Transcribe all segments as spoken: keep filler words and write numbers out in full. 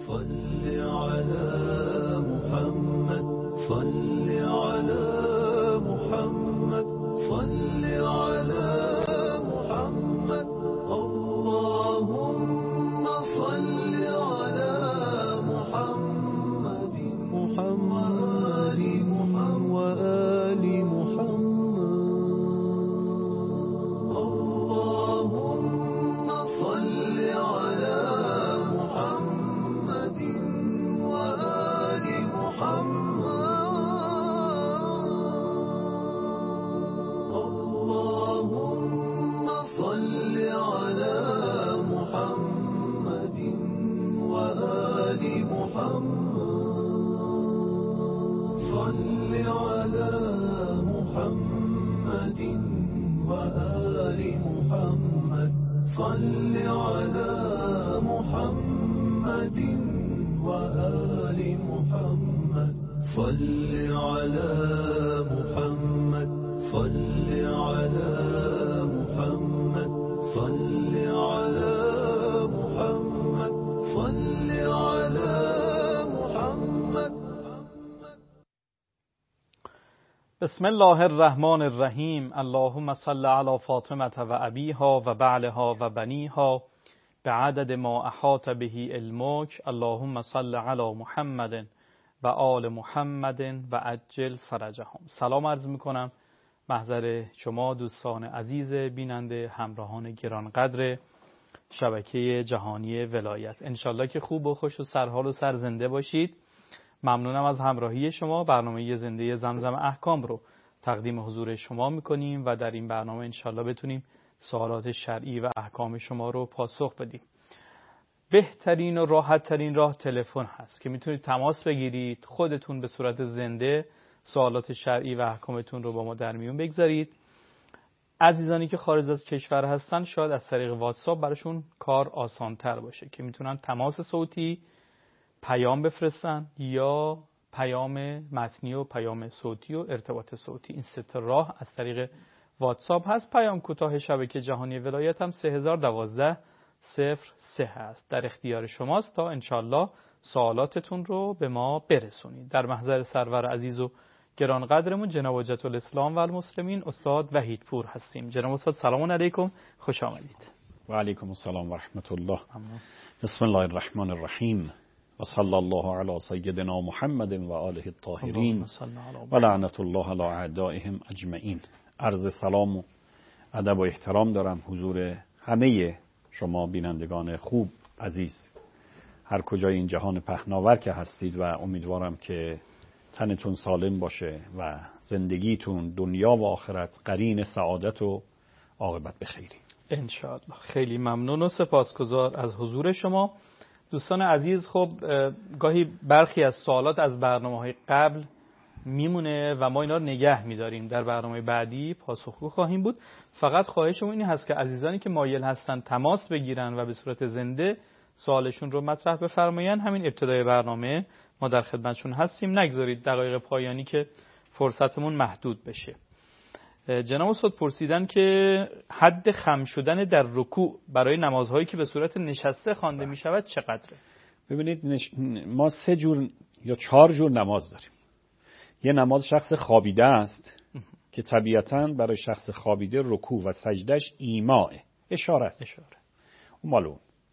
صل على محمد صل على محمد صل على محمد اللهم صل على محمد محمد وآل محمد اللهم صل على محمد وآل محمد اللهم صل على محمد وآل محمد صل على محمد وآل محمد صل على محمد وآل محمد صل على محمد صل على محمد صل على محمد صل على محمد. بسم الله الرحمن الرحیم. اللهم صل علی فاطمه و ابیها و بعلها و بنیها بعدد ما احاط به علمک. اللهم صل علی محمد و آل محمد و عجل فرجهم. سلام عرض میکنم محضر شما دوستان عزیز بیننده، همراهان گرانقدر شبکه جهانی ولایت. انشالله که خوب و خوش و سرحال و سرزنده باشید. ممنونم از همراهی شما. برنامه زنده زمزم احکام رو تقدیم حضور شما میکنیم و در این برنامه انشالله بتونیم سوالات شرعی و احکام شما رو پاسخ بدیم. بهترین و راحت ترین راه تلفن هست که میتونید تماس بگیرید، خودتون به صورت زنده سوالات شرعی و احکامتون رو با ما در میون بگذارید. عزیزانی که خارج از کشور هستن شاید از طریق واتساپ براشون کار آسان تر باشه که میتونن تماس صوتی پیام بفرستن یا پیام متنی و پیام صوتی و ارتباط صوتی. این سه تا راه از طریق واتساپ هست. پیام کوتاه شبکه جهانی ولایت هم سه هزار و دوازده صفر سه هست. در اختیار شماست تا انشالله سوالاتتون رو به ما برسونید. در محضر سرور عزیز و گرانقدرمون جناب حجت الاسلام و المسلمین استاد وحیدپور هستیم. جناب استاد سلام علیکم، خوش آمدید. و علیکم السلام و رحمت الله. بسم الله الرحمن الرحیم و صلی الله علی سیدنا محمد و آله الطاهرین و لعنت الله علی اعدائهم اجمعین. عرض سلام و ادب و احترام دارم حضور همه شما بینندگان خوب عزیز هر کجای این جهان پهناور که هستید و امیدوارم که تنتون سالم باشه و زندگیتون دنیا و آخرت قرین سعادت و عاقبت بخیری انشاءالله. خیلی ممنون و سپاسگزار از حضور شما. دوستان عزیز، خب گاهی برخی از سوالات از برنامه‌های قبل میمونه و ما اینا رو نگه می‌داریم، در برنامه بعدی پاسخگو خواهیم بود. فقط خواهشمون این هست که عزیزانی که مایل هستن تماس بگیرن و به صورت زنده سوالشون رو مطرح بفرمایند، همین ابتدای برنامه ما در خدمتشون هستیم. نگذارید دقایق پایانی که فرصتمون محدود بشه. جناب استاد پرسیدن که حد خم شدن در رکوع برای نمازهایی که به صورت نشسته خوانده می شود چقدره؟ ببینید نش... ما سه جور یا چهار جور نماز داریم. یه نماز شخص خوابیده است که طبیعتاً برای شخص خوابیده رکوع و سجدش ایماء اشاره است. اشاره. اون مالو.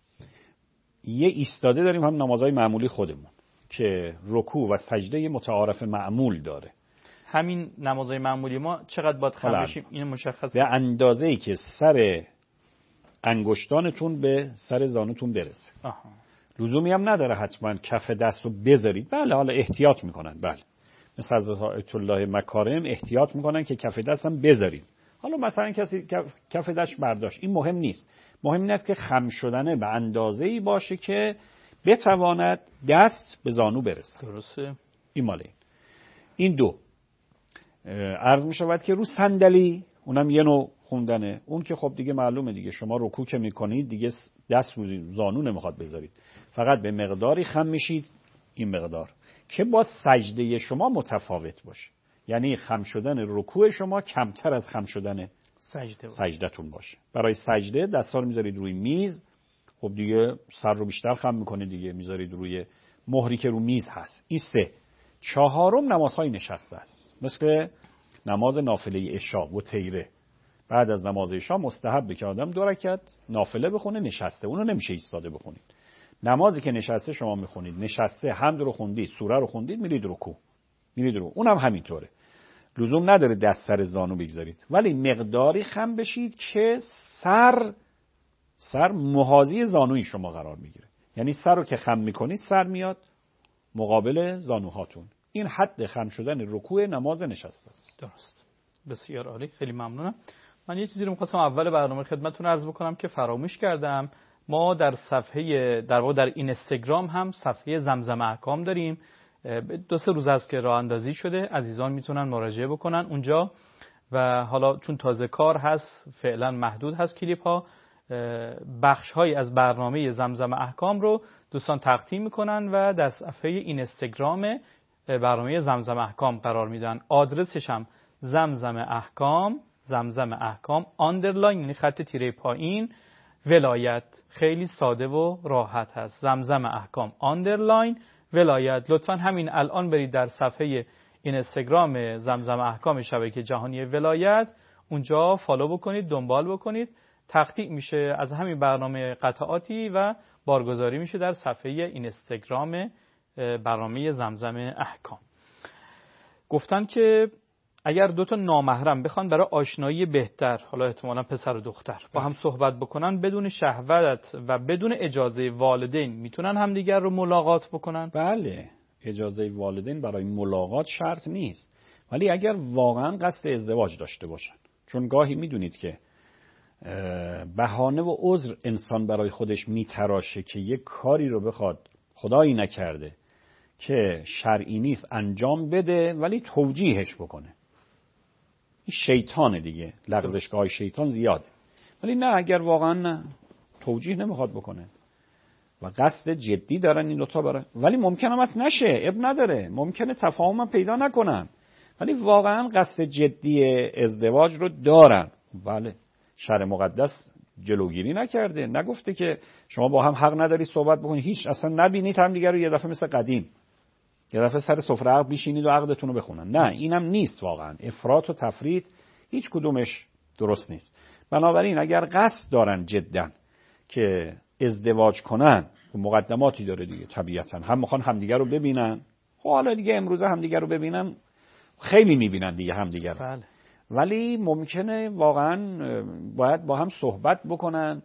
یه ایستاده داریم هم نمازهای معمولی خودمون که رکوع و سجده متعارف معمول داره. همین نمازهای معمولی ما چقدر باید خم بشیم این مشخص به اندازه‌ای که سر انگشتانتون به سر زانوتون برسه. آها. لزومی هم نداره حتما کف دست رو بذارید. بله حالا احتیاط میکنن. بله مثل حضرت آیت الله مکارم احتیاط میکنن که کف دست هم بذارید. حالا مثلا کسی کف دست برداشت، این مهم نیست. مهم این است که خم شدنه به اندازه‌ای باشه که بتواند دست به زانو برسه. درسته. این ماله این. این دو عرض می شود که رو صندلی اونم یه نوع خوندنه. اون که خب دیگه معلومه دیگه، شما رکوع که میکنید دیگه دست رو زانو نمیخواد بذارید، فقط به مقداری خم میشید، این مقدار که با سجده شما متفاوت باشه. یعنی خم شدن رکوع شما کمتر از خم شدن سجده سجدتون باشه. برای سجده دستا رو میذارید روی میز، خب دیگه سر رو بیشتر خم میکنه دیگه، میذارید روی مهری که رو میز هست. این سه. چهارم نمازهای نشسته است، مثل نماز نافله عشا و تیره. بعد از نماز عشا مستحبه که آدم دو رکعت نافله بخونه نشسته، اونو نمیشه ایستاده بخونید. نمازی که نشسته شما میخونید، نشسته حمد رو خوندید، سوره رو خوندید، میرید رکوع، میرید رو. اونم همینطوره، لزوم نداره دست سر زانو بگذارید، ولی مقداری خم بشید که سر سر محاذی زانوی شما قرار میگیره. یعنی سر رو که خم میکنید سر میاد مقابل زانوهاتون. این حد خم شدن رکوع نماز نشسته است. درست. بسیار عالی، خیلی ممنونم. من یه چیزی رو می‌خواستم اول برنامه خدمتتون عرض بکنم که فراموش کردم. ما در صفحه در واقع در اینستاگرام هم صفحه زمزم احکام داریم. دو سه روز است که راه اندازی شده، عزیزان میتونن مراجعه بکنن اونجا و حالا چون تازه کار هست فعلا محدود هست کلیپ ها، بخش های از برنامه زمزم احکام رو دوستان تقدیم میکنن و در صفحه اینستاگرام برنامه زمزم احکام قرار میدن. آدرسش هم زمزم احکام زمزم احکام آندرلاین، یعنی خط تیره پایین ولایت. خیلی ساده و راحت هست، زمزم احکام آندرلاین ولایت. لطفا همین الان برید در صفحه اینستاگرام زمزم احکام شبکه جهانی ولایت، اونجا فالو بکنید، دنبال بکنید. تقطیع میشه از همین برنامه قطعاتی و بارگذاری میشه در صفحه اینستاگرام برنامه زمزم احکام. گفتن که اگر دو تا نامحرم بخوان برای آشنایی بهتر، حالا احتمالاً پسر و دختر، با هم صحبت بکنن بدون شهوت و بدون اجازه والدین، میتونن همدیگر رو ملاقات بکنن؟ بله، اجازه والدین برای ملاقات شرط نیست، ولی اگر واقعاً قصد ازدواج داشته باشن. چون گاهی میدونید که بهانه و عذر انسان برای خودش میتراشه که یک کاری رو بخواد خدایی نکرده که شرعی نیست انجام بده ولی توجیهش بکنه. این شیطانه دیگه، لغزشگاه شیطان زیاده. ولی نه، اگر واقعا نه توجیه نمیخواد بکنه و قصد جدی دارن این دوتا برای، ولی ممکنه هم از نشه، اب نداره، ممکنه تفاهم هم پیدا نکنن، ولی واقعا قصد جدی ازدواج رو دارن. بله، شرع مقدس جلوگیری نکرده، نگفته که شما با هم حق نداری صحبت بکنید، هیچ اصلا نبینید هم دیگه رو یه دفعه مثل قدیم یه دفعه سر سفره عقد بیشینید و عقدتون رو بخونن. نه، اینم نیست. واقعا افراط و تفرید هیچ کدومش درست نیست. بنابراین اگر قصد دارن جدا که ازدواج کنن، مقدماتی داره دیگه طبیعتا، هم میخوان همدیگه رو ببینن. خب حالا دیگه امروزه همدیگه رو ببینن، خیلی میبینن دیگه همدیگه رو. بله. ولی ممکنه واقعا باید با هم صحبت بکنن،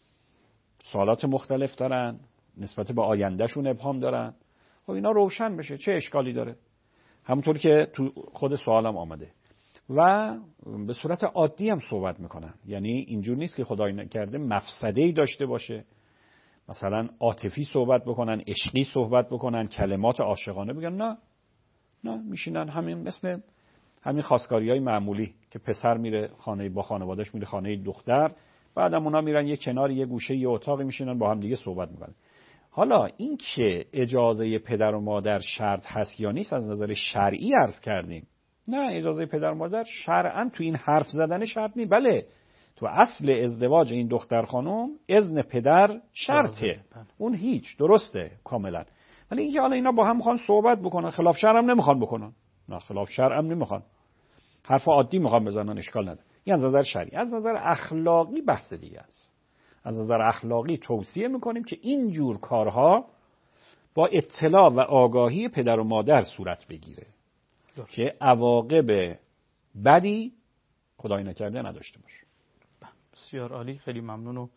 سوالات مختلف دارن، نسبت به آیندهشون ابهام دارن. خب اینا روشن بشه، چه اشکالی داره؟ همونطور که تو خود سوالم آمده. و به صورت عادی هم صحبت میکنن، یعنی اینجور نیست که خدای نکرده مفسده‌ای داشته باشه، مثلا عاطفی صحبت بکنن، عشقی صحبت بکنن، کلمات عاشقانه بگن. نه نه، میشینن همین مثل همین خواستگاری‌های معمولی که پسر میره خانه با خانواده‌اش میره خانه دختر، بعدم اونا میرن یه کنار یه گوشه یه اتاقی میشینن با هم دیگه صحبت میکنن. حالا این که اجازه پدر و مادر شرط هست یا نیست از نظر شرعی عرض کردیم. نه، اجازه پدر و مادر شرعاً تو این حرف زدن شرط نیست. بله، تو اصل ازدواج این دختر خانم اذن پدر شرطه، اون هیچ، درسته کاملا. ولی اینکه حالا اینا با هم میخوان صحبت بکنن، خلاف شرع هم نمیخوان بکنن، نه خلاف شرع هم نمیخوان، حرف عادی میخوان بزنن، اشکال نداره. این از نظر شرعی. از نظر اخلاقی بحث دیگه است. از نظر اخلاقی توصیه میکنیم که این جور کارها با اطلاع و آگاهی پدر و مادر صورت بگیره دار. که عواقب بدی خدای نکرده نداشته باشه. بسیار عالی، خیلی ممنون و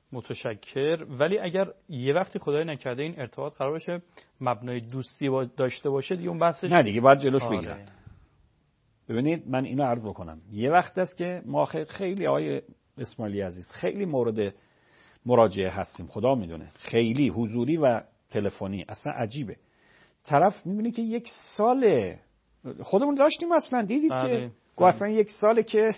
متشکر. ولی اگر یه وقتی خدای نکرده این ارتباط قرار بشه مبنای دوستی با داشته باشه، دیگه اون بحثش نه دیگه، باید جلوش آره. بگیرن. ببینید من اینو عرض بکنم، یه وقت است که ما خیلی آقای اسماعیلی عزیز خیلی مورد مراجعه هستیم، خدا میدونه، خیلی حضوری و تلفنی، اصلا عجیبه. طرف میبینه که یک سال خودمون داشتیم، اصلا دیدید بله. که گو اصلا یک ساله که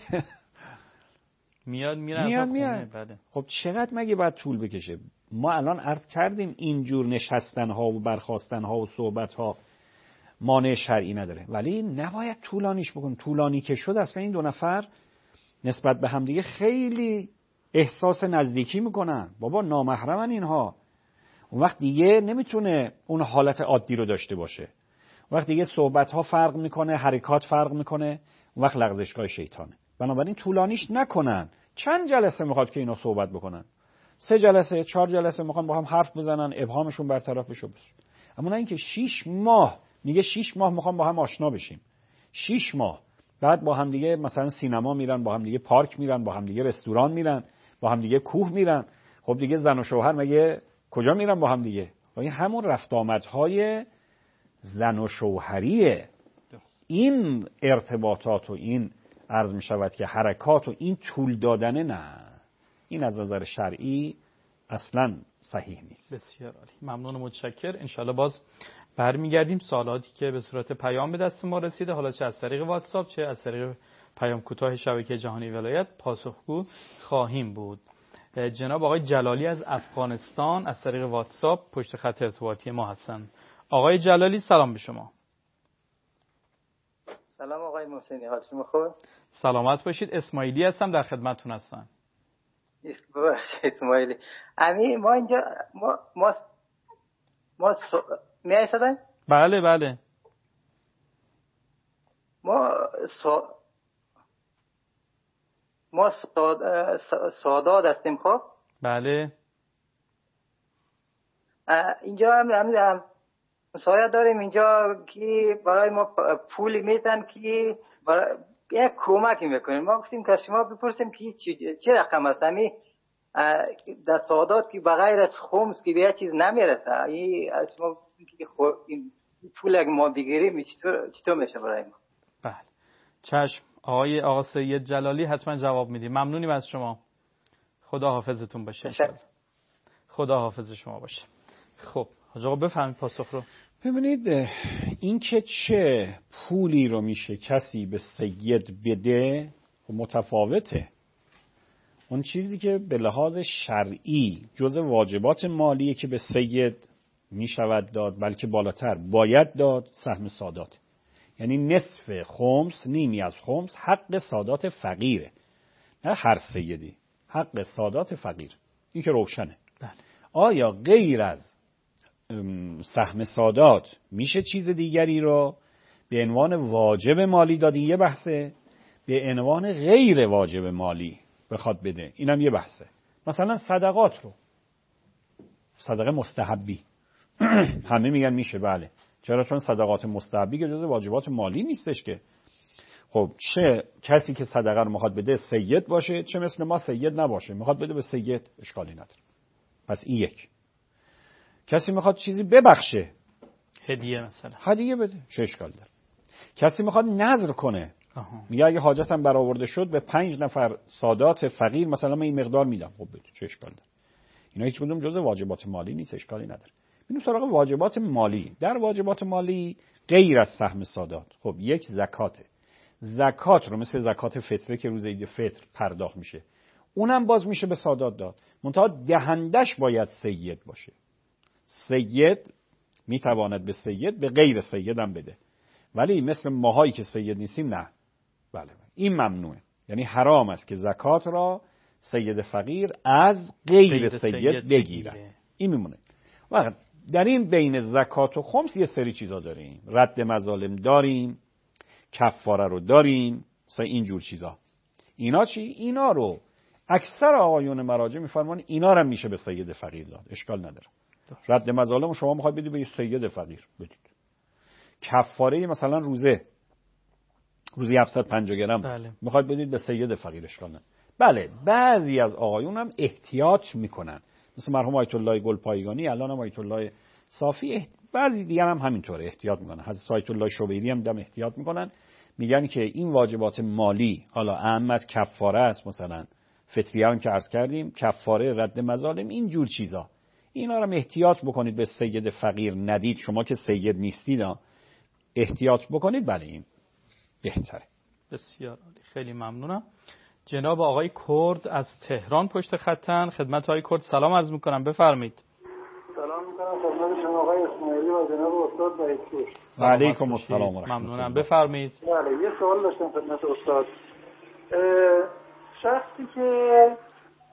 میاد میره میاد میاد. بله. خب چقدر مگه باید طول بکشه؟ ما الان عرض کردیم اینجور نشستن ها و برخاستن ها و صحبت ها مانع شرعی نداره، ولی نباید طولانیش بکن. طولانی که شد اصلا این دو نفر نسبت به همدیگه خیلی احساس نزدیکی میکنن. بابا نامحرمن اینها. اون وقت دیگه نمیتونه اون حالت عادی رو داشته باشه. اون وقت دیگه صحبت‌ها فرق میکنه، حرکات فرق میکنه، اون وقت لغزشگاه شیطانه. بنابراین طولانیش نکنن. چند جلسه میخواد که اینا صحبت بکنن؟ سه جلسه، چهار جلسه میخوان با هم حرف بزنن، ابهامشون برطرف بشه. اما نه اینکه شش ماه، میگه شش ماه میخوام با هم آشنا بشیم. شش ماه بعد با هم دیگه مثلا سینما میرن، با هم دیگه پارک میرن، با هم دیگه رستوران میرن، با هم دیگه کوه میرن. خب دیگه زن و شوهر مگه کجا میرن با هم دیگه؟ این همون رفت آمدهای زن و شوهریه. این ارتباطات و این عرض میشود که حرکات و این طول دادنه، نه، این از نظر شرعی اصلا صحیح نیست. بسیار عالی، ممنون و متشکر. انشالله باز برمیگردیم سوالاتی که به صورت پیام به دست ما رسیده، حالا چه از طریق واتساپ چه از طریق پیام کوتاه شبکه جهانی ولایت، پاسخگو خواهیم بود. جناب آقای جلالی از افغانستان از طریق واتساپ پشت خط ارتباطی ما هستند. آقای جلالی سلام به شما. سلام آقای محسنی، حال شما خوبه؟ سلامت باشید. اسماعیلی هستم، در خدمتتون هستم. ببخشید اسماعیلی. امی ما اینجا ما ما ما سو... میای صدای؟ بله بله. ما سو... ما ساد... سادات هستیم. خب بله. اینجا هم هم, هم سایه داریم اینجا که برای ما پولی میتن که برای یک کمکی میکنیم. ما گفتیم که شما بپرسیم که چه رقم است همی در سادات که بغیر از خمس که به یک چیز نمیرسه. این شما که این پول اگه ما بگیریم چطور چطور میشه برای ما؟ بله چشم. آقای آقا سید جلالی حتما جواب میدیم. ممنونیم از شما. خدا حافظتون باشه. خدا حافظ شما باشه. خب حاج آقا بفهمید پاسخ رو. ببینید این که چه پولی رو میشه کسی به سید بده متفاوته. اون چیزی که به لحاظ شرعی جز واجبات مالیه که به سید میشود داد، بلکه بالاتر باید داد، سهم سادات. یعنی نصف خمس، نیمی از خمس حق سادات فقیره، نه هر سیدی، حق سادات فقیر. این که روشنه. بله. آیا غیر از سهم سادات میشه چیز دیگری رو به عنوان واجب مالی دادی؟ یه بحثه. به عنوان غیر واجب مالی بخواد بده، اینم یه بحثه. مثلا صدقات رو، صدقه مستحبی همه میگن میشه. بله. چرا؟ چون صدقات مستحبی که جز واجبات مالی نیستش که. خب چه کسی که صدقه رو میخواد بده سید باشه، چه مثل ما سید نباشه، میخواد بده به سید، اشکالی نداره. پس این یک. کسی میخواد چیزی ببخشه، هدیه مثلا، هدیه بده، چه اشکالی داره. کسی میخواد نذر کنه، آها. میگه اگه حاجتم برآورده شد به پنج نفر سادات فقیر مثلا من این مقدار میدم، خب بده، چه اشکالی داره. اینا هیچ کدوم جزء واجبات مالی نیست، اشکالی نداره. ببینیم سراغ واجبات مالی. در واجبات مالی غیر از سهم سادات، خب یک زکاته. زکات رو مثل زکات فطره که روز عید فطر پرداخت میشه، اونم باز میشه به سادات داد، منتها دهندش باید سید باشه. سید میتواند به سید، به غیر سید هم بده، ولی مثل ماهایی که سید نیستیم نه. بله این ممنوعه. یعنی حرام است که زکات را سید فقیر از غیر سید, سید بگیرد. این میمونه. وقت در این بین زکات و خمس یه سری چیزا داریم. رد مظالم داریم، کفاره رو داریم، مثلا اینجور چیزا. اینا چی؟ اینا رو اکثر آقایون مراجع میفرمان اینا رو میشه به سید فقیر داد، اشکال نداره. رد مظالم شما میخواید بدید به سید فقیر بدید. کفاره مثلا روزه روزی هفتصد و پنجاه گرم بله. میخواید بدید به سید فقیر، اشکال نداره. بله بعضی از آقایون هم احتیاط میکنن، مثل مرحوم آیت الله گلپایگانی، الان هم آیت الله صافی، احت... بعضی دیگر هم همینطوره احتیاط میکنن. حضرت آیت الله شبیری هم دم احتیاط میکنن، میگن که این واجبات مالی حالا اهم از کفاره است، مثلا فطریه هم که عرض کردیم، کفاره، رد مظالم، این جور چیزا، اینا رو احتیاط بکنید به سید فقیر ندید. شما که سید نیستید احتیاط بکنید. بله این بهتره. بسیار عالی، خیلی ممنونم. جناب آقای کرد از تهران پشت خطن. خدمت آقای کرد سلام عرض میکنم، بفرمایید. سلام میکنم خدمت شما آقای اسماعیلی و جناب استاد بهیپور. و علیکم السلام و رحمت الله. ممنونم، بفرمایید. بله یه سوال داشتم خدمت استاد. شخصی که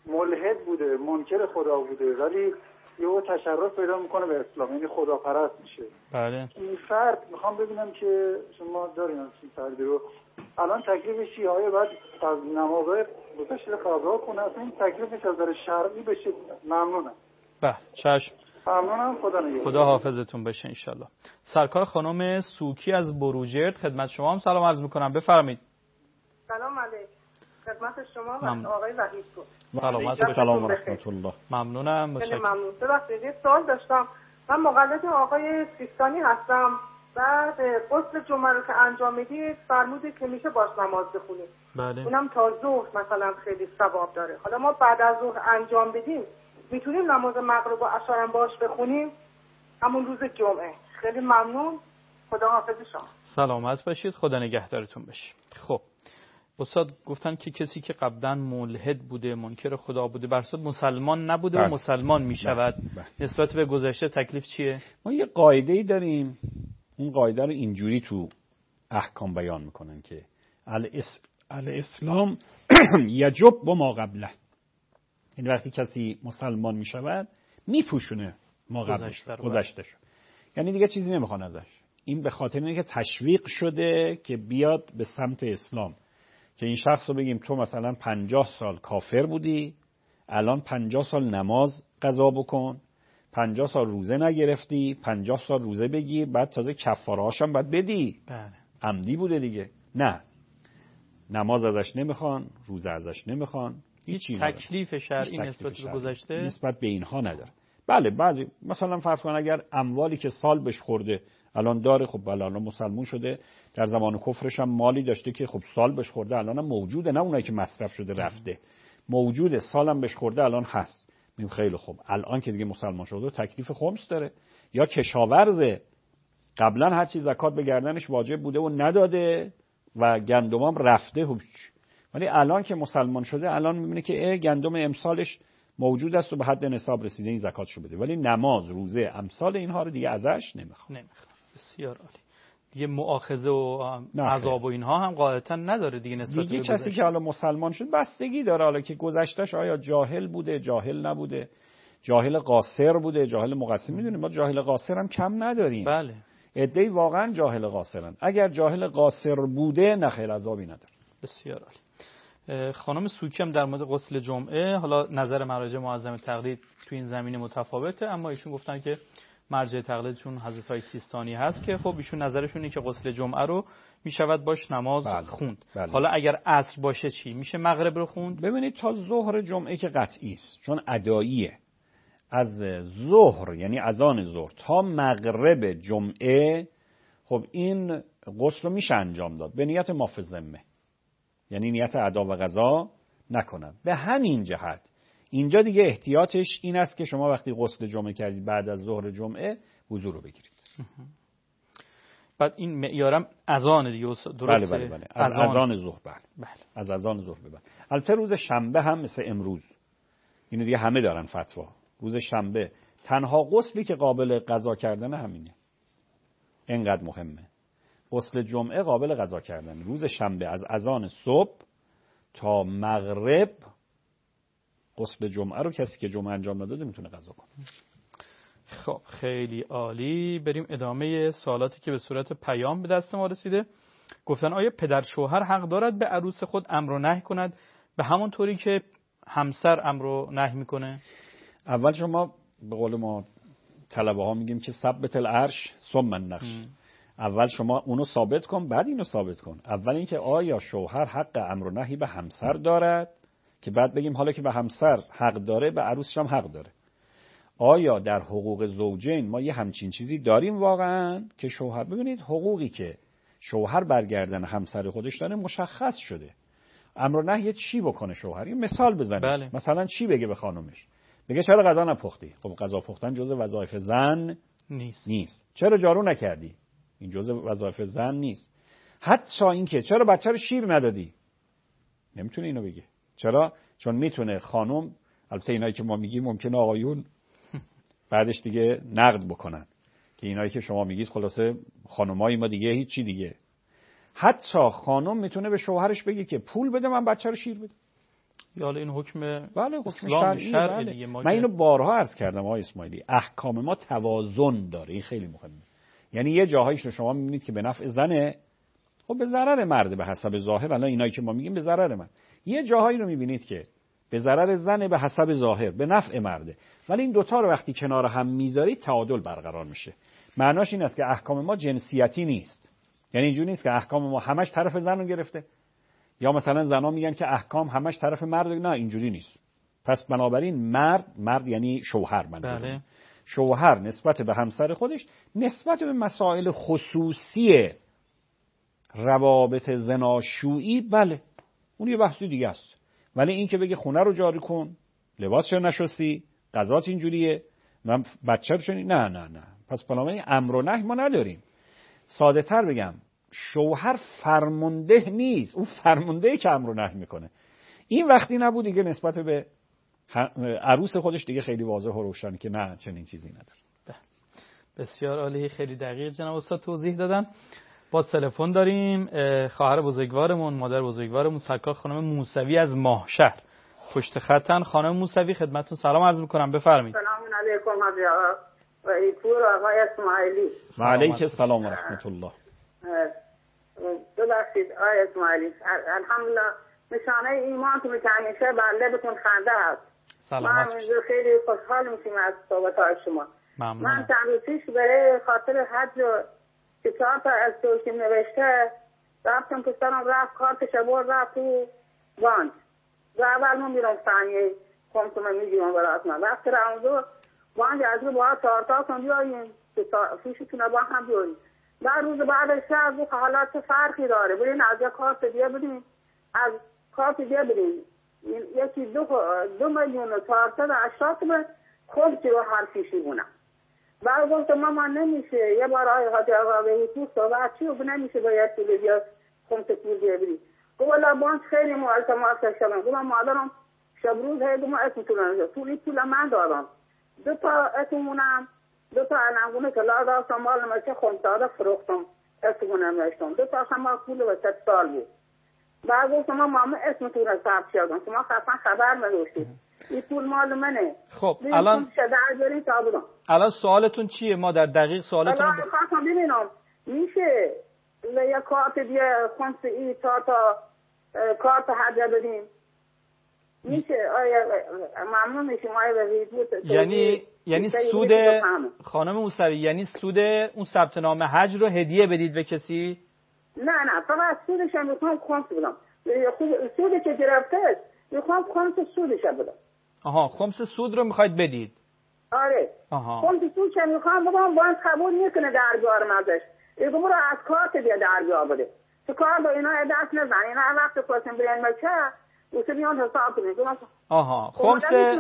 ملحد بوده، منکر خدا بوده، ولی یهو تشرف پیدا میکنه به اسلام، یعنی خداپرست میشه. بله. این فرد میخوام ببینم که شما دارین این فردی رو الان تکلیف شیعه باید از نمازهای گذشته قضا کنه، اصلا این تکلیفش از نظر شرعی بشه. ممنونم. بله چشم. ممنونم. خدا نگهدار. خدا حافظتون بشه انشالله. سرکار خانم سوکی از بروجرد خدمت شما هم سلام عرض میکنم، بفرمایید. سلام علیکم خدمت شما و آقای وحیدپور. سلامت و سلام و رحمت الله. ممنونم. خیلی ممنون. ببخشید یه سوال داشتم. من مقلد آقای سیستانی هستم. بعد غسل جمعه رو که انجام میدید فرمودید که میشه باش نماز بخونید. بله. اونم تا ظهر مثلا خیلی ثواب داره. حالا ما بعد از ظهر انجام بدیم میتونیم نماز مغرب و عشا هم باش بخونیم همون روز جمعه. خیلی ممنون. خدا حافظ شما. سلامت باشید. خدا نگهدارتون بشه. خب استاد گفتن که کسی که قبلا ملحد بوده، منکر خدا بوده، بر اساس مسلمان نبوده بله. و مسلمان می شود. بله. بله. نسبت به گذشته تکلیف چیه؟ ما یه قاعده‌ای داریم، اون قاعده رو اینجوری تو احکام بیان میکنن که الاسلام یجب با ما قبله، یعنی وقتی کسی مسلمان می شود میپوشونه ما قبلش گذشته‌شو، یعنی دیگه چیزی نمیخوان ازش. این به خاطر اینه که تشویق شده که بیاد به سمت اسلام، که این شخص رو بگیم تو مثلا پنجاه سال کافر بودی، الان پنجاه سال نماز قضا بکن، پنجاه سال روزه نگرفتی، پنجاه سال روزه بگیر، بعد تازه کفاره هاشم باید بدی. بله. عمدی بوده دیگه. نه، نماز ازش نمیخوان، روزه ازش نمیخوان، هیچ تکلیف شرعی نسبت به گذشته نسبت به اینها نداره. بله بعضی مثلا فرض کن اگر اموالی که سال بهش خورده الان داره، خب بله الان مسلمون شده، در زمان کفرش هم مالی داشته که خب سال بهش خورده الان هم موجوده، نه اونایی که مصرف شده رفته، موجوده، سالم بهش خورده الان هست. میگم خیلی خوب، الان که دیگه مسلمان شده تکلیف خمس داره، یا کشاورزه قبلا هر چی زکات به گردنش واجب بوده و نداده و گندمام رفته، ولی الان که مسلمان شده الان میبینه که گندم امسالش موجود است و به حد نصاب رسیده، این زکاتشو بده، ولی نماز، روزه، امثال اینها رو دیگه ازش نمیخواد. نمیخواد. بسیار عالی. دیگه مؤاخذه و عذاب و اینها هم قاعدتا نداره دیگه نسبت به دیگه کسی که حالا مسلمان شد بستگی داره حالا که گذشتهش آیا جاهل بوده، جاهل نبوده، جاهل قاصر بوده، جاهل مقصر. میدونیم ما جاهل قاصر هم کم نداریم. بله. عده‌ای واقعا جاهل قاصرن. اگر جاهل قاصر بوده نه خیر عذابی نداره. بسیار عالی. خانم سوکی هم در مورد غسل جمعه، حالا نظر مراجع معظم تقلید تو این زمینه متفاوته، اما ایشون گفتن که مرجع تقلیدشون حضرت های سیستانی هست که خب ایشون نظرشون اینه که غسل جمعه رو میشود باش نماز بله. خوند. بله. حالا اگر عصر باشه چی؟ میشه مغرب رو خوند؟ ببینید تا ظهر جمعه که قطعی است، چون اداییه. از ظهر یعنی اذان ظهر تا مغرب جمعه خب این غسل رو میشه انجام داد به نیت ما فی الذمه، یعنی نیت ادا و قضا نکنن. به همین جهت اینجا دیگه احتیاطش این است که شما وقتی غسل جمعه کردید بعد از ظهر جمعه وضو رو بگیرید. بعد این معیارم اذان دیگه درسته؟ بله بله بله. از اذان ظهر بله. بله. از اذان ظهر به بعد. البته روز شنبه هم مثل امروز اینو دیگه همه دارن فتوا. روز شنبه تنها غسلی که قابل قضا کردن همینه. اینقدر مهمه. غسل جمعه قابل قضا کردن. روز شنبه از اذان صبح تا مغرب غسل جمعه رو کسی که جمعه انجام نداده میتونه قضا کنه. خب خیلی عالی. بریم ادامه سوالاتی که به صورت پیام به دست ما رسیده. گفتن آیا پدر شوهر حق دارد به عروس خود امر و نهی کند به همون طوری که همسر امر و نهی میکنه؟ اول شما به قول ما طلبه ها میگیم که ثبت العرش ثم النقش. اول شما اونو ثابت کن بعد اینو ثابت کن. اول اینکه آیا شوهر حق امر و نهی به همسر دارد که بعد بگیم حالا که به همسر حق داره به عروسش هم حق داره. آیا در حقوق زوجین ما یه همچین چیزی داریم واقعا که شوهر، ببینید حقوقی که شوهر برگردن همسر خودش داره مشخص شده. امر و نهی چی بکنه شوهر؟ یه مثال بزنید. بله. مثلا چی بگه به خانومش؟ بگه چرا غذا نپختی؟ خب غذا پختن جزء وظایف زن نیست. نیست. چرا جارو نکردی؟ این جزء وظایف زن نیست. حتی اینکه چرا بچه رو شیر ندادی؟ نمیتونه اینو بگه. چرا؟ چون میتونه خانم، البته اینایی که ما میگیم ممکنه آقایون بعدش دیگه نقد بکنن که اینایی که شما میگید خلاصه خانمای ما دیگه هیچ چی دیگه. حتی خانم میتونه به شوهرش بگه که پول بده من بچه رو شیر بده. یا این حکم بله حکم اسلام شرعی شرع بله. دیگه. من اینو بارها عرض کردم آقای اسماعیلی، احکام ما توازن داره، این خیلی مهمه. یعنی یه جاهایش رو شما می‌بینید که به نفع زنه، خب به ضرر مرده به حسب ظاهر، الان اینایی که ما میگیم به ضرر مرد. یه جاهایی رو می‌بینید که به ضرر زنه به حسب ظاهر، به نفع مرده. ولی این دوتا رو وقتی کنار هم میذارید تعادل برقرار میشه. معناش این است که احکام ما جنسیتی نیست. یعنی اینجوری نیست که احکام ما همش طرف زن رو گرفته، یا مثلا زنا میگن که احکام همش طرف مرد. نه اینجوری نیست. پس بنابراین مرد مرد یعنی شوهر، من بله. شوهر نسبت به همسر خودش نسبت به مسائل خصوصی روابط زناشویی بله اون یه بحثی دیگه است. ولی این که بگه خونه رو جاری کن، لباس چرا نشستی، غذات اینجوریه، من بچه رو چنین، نه نه نه. پس بنابراین امر و نهی ما نداریم. ساده تر بگم شوهر فرمانده نیست، اون فرمانده که امر و نهی میکنه. این وقتی نبود دیگه نسبت به عروس خودش دیگه خیلی واضح و روشن که نه چنین چیزی نداره. بسیار عالی، خیلی دقیق جناب استاد توضیح دادن. با تلفن داریم خواهر بزرگوارمون، مادر بزرگوارمون، سرکار خانم موسوی از ماهشهر پشت خطن. خانم موسوی خدمتتون سلام عرض می‌کنم، بفرمایید. سلام علیکم حضرت رئیس پور آقای اسماعیلی. و علیک السلام و رحمت الله. ببخشید آقای اسماعیلی، الحمدلله نشانه ایمان که همیشه بنده بتون خنده هست. سلامت من خیلی خوشحال میشیم از صحبت‌های شما. ممنون. من چند روز پیش برای خاطر حج و کتاب از توشی نوشته رفتم که سرم رفت کارتش برد رفت تو بانک و اول من میرم ثانیه کمسو من میگیرم برات من وقتی رمزو بانک از رو باید تارتا کن بیاییم که فیشتونه با هم بیاییم. بعد روز بعدش از رو حالات چه فرقی داره، برین از یک کارت دیگه بدین از کارت دیگه بدین یکی دو, دو میلیون و چهارصد و هشتاد تومن خود که رو هر فیشی بونم. بعد گفتم ماما نمیشه، یه بار آقای حاجی آقا بهی تو صحبت چی و نمیشه باید پول بیاد خمس پول بیاد بری. گفت والا بانک خیلی معالت معالت شدم. گفتم مادرم شب روز هی گفتم اسم طولانه تو این پول من دارم دو تا اسمونم دو تا انگونه که لا داشتم مال نمیشه خمس داده فروختم اسمونم نشتم دو تا شما پول و ست سال بود. بعد گفتم ماما اسم تو رو ثبت کردم شما خفن خبر نداشتید این پول مال منه. خب الان الان سوالتون چیه؟ ما در دقیق سوالتون الان خواستم ببینم میشه یه کارت دیگه خمس ای تا تا کارت حج بدیم میشه؟ آیا ممنون میشیم آیا وزید یعنی یعنی سود خانم موسوی یعنی سود اون ثبت نام حج رو هدیه بدید به کسی؟ نه نه فقط سودش هم میخوام خمس بدم. سودی که گرفته میخوام خمس سودش بدم. آها خمس سود رو میخواید بدید؟ آره. آها خمس سود که میخوام بدم باید قبول میکنه درگاه ازش. دیگه برو از کارت دیگه درگاه بده. تو کار با اینا دست نزن. اینا وقت پاسم برین مچه اوسه بیان حساب کنید. آها خمس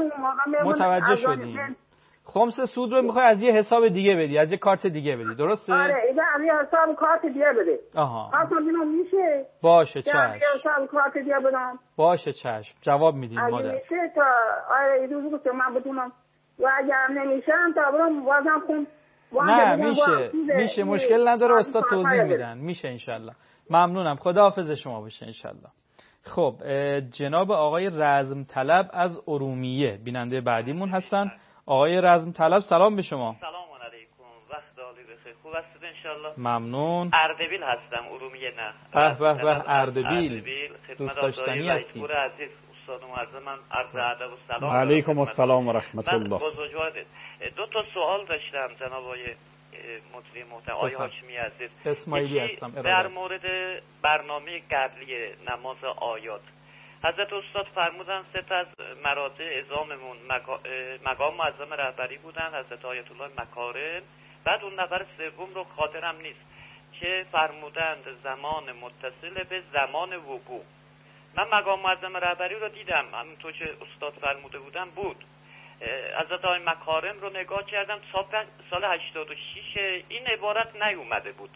متوجه شدیم. خمس سود رو میخوای از یه حساب دیگه بدی، از یه کارت دیگه بدی، درسته؟ آره ایده از یه حساب کارت دیگه بده. آها اصلا بینم میشه؟ باشه چشم. از یه حساب کارت دیگه بدم. باشه چشم، جواب میدیم مادر. اگه میشه تا آره ایدو بگو که من بدونم و اگر نمیشم تا برم بازم خون نه میشه میشه مشکل نداره، استاد توضیح میدن، میشه انشالله. ممنونم، خداحافظ شما باشه انشالله. خب جناب آقای رزم طلب از ارومیه بیننده بعدیمون هستن. آقای رزم طلب سلام به شما. سلام علیکم، وقت عالی بخیر، خوب هستید انشالله؟ ممنون. اردبیل هستم، ارومیه نه. به به به اردبیل، دوست داشتنی هستی. عزیز استاد معظم من عرض ادب و سلام. علیکم السلام و رحمت الله. بزرگوار دو تا سوال داشتم جناب آقای مدیر محترم آقای هاشمی عزیز. اسماعیلی هستم. در مورد برنامه قبلی نماز آیات حضرت استاد فرمودن سه تا از مراتع اعزاممون مقام معظم رهبری بودن، حضرت آیت الله مکارم، بعد اون نفر سوم رو خاطرم نیست که فرمودند زمان متصل به زمان وقوع. من مقام معظم رهبری رو دیدم همونطور که استاد فرموده بودن بود. حضرت آیت مکارم رو نگاه کردم سال هشتاد و شش این عبارت نیومده بود.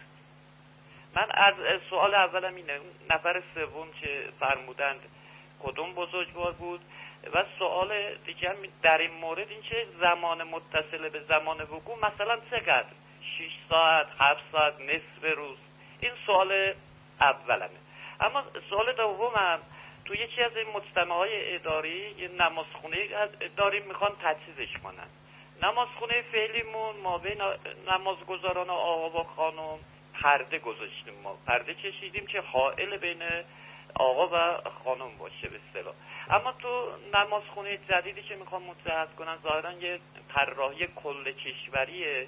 من از سوال اولم اینه نفر سوم که فرمودند کدوم بزرگوار بود و سوال دیگه در این مورد این که زمان متصل به زمان وقوع مثلا چقدر؟ شش ساعت، هفت ساعت، نصف روز؟ این سوال اولمه. اما سوال دومم تو یکی از این مجتمعهای اداری یه نمازخونه داریم میخوان تأسیسش کنن. نمازخونه فعلیمون ما بین نمازگزاران آقا و خانم پرده گذاشتیم، ما پرده کشیدیم که حائل بین آقا و خانم باشه به اصطلاح. اما تو نمازخونه جدیدی که میخوام متحد کنن ظاهرا یه طراحی کل کشوریه،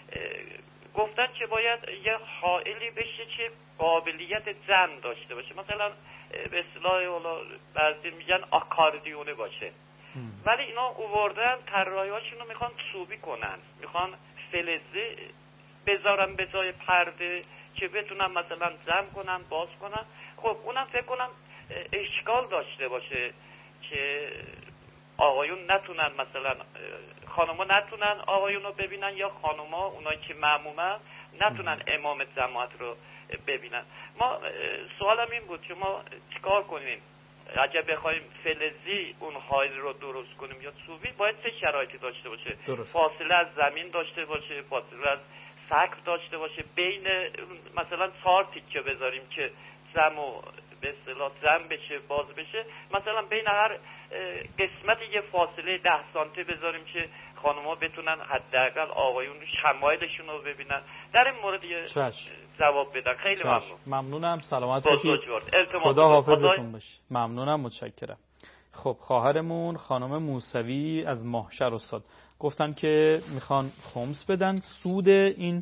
گفتن که باید یه حائلی بشه که قابلیت جمع داشته باشه، مثلا به اصطلاح حالا بعضی میگن آکاردیونه باشه. ام. ولی اینا آوردن طراحی‌هاشون رو میخوان چوبی کنن، میخوان فلزی بذارن به جای پرده که بتونن مثلا جمع کنن باز کنن. خب اونم فکر کنم اشکال داشته باشه که آقایون نتونن مثلا خانوما نتونن آقایون رو ببینن یا خانوما اونایی که معموما نتونن امام جماعت رو ببینن. ما سوالم این بود که ما چیکار کنیم اگر بخوایم فلزی اون حائل رو درست کنیم یا چوبی، باید چه شرایطی داشته باشه؟ درست. فاصله از زمین داشته باشه، فاصله از سقف داشته باشه، بین مثلا چهار تیکه بذاریم که جمع و به اصطلاح جمع بشه باز بشه، مثلا بین هر قسمتی یه فاصله ده سانتی بذاریم که خانم‌ها بتونن حداقل آقایون شمایلشون رو ببینن. در این مورد یه جواب بدن. خیلی ممنون. ممنونم. سلامت باشید. خدا حافظتون باشه. ممنونم، متشکرم. خب خواهرمون خانم موسوی از ماهشهر استاد گفتن که میخوان خمس بدن سود این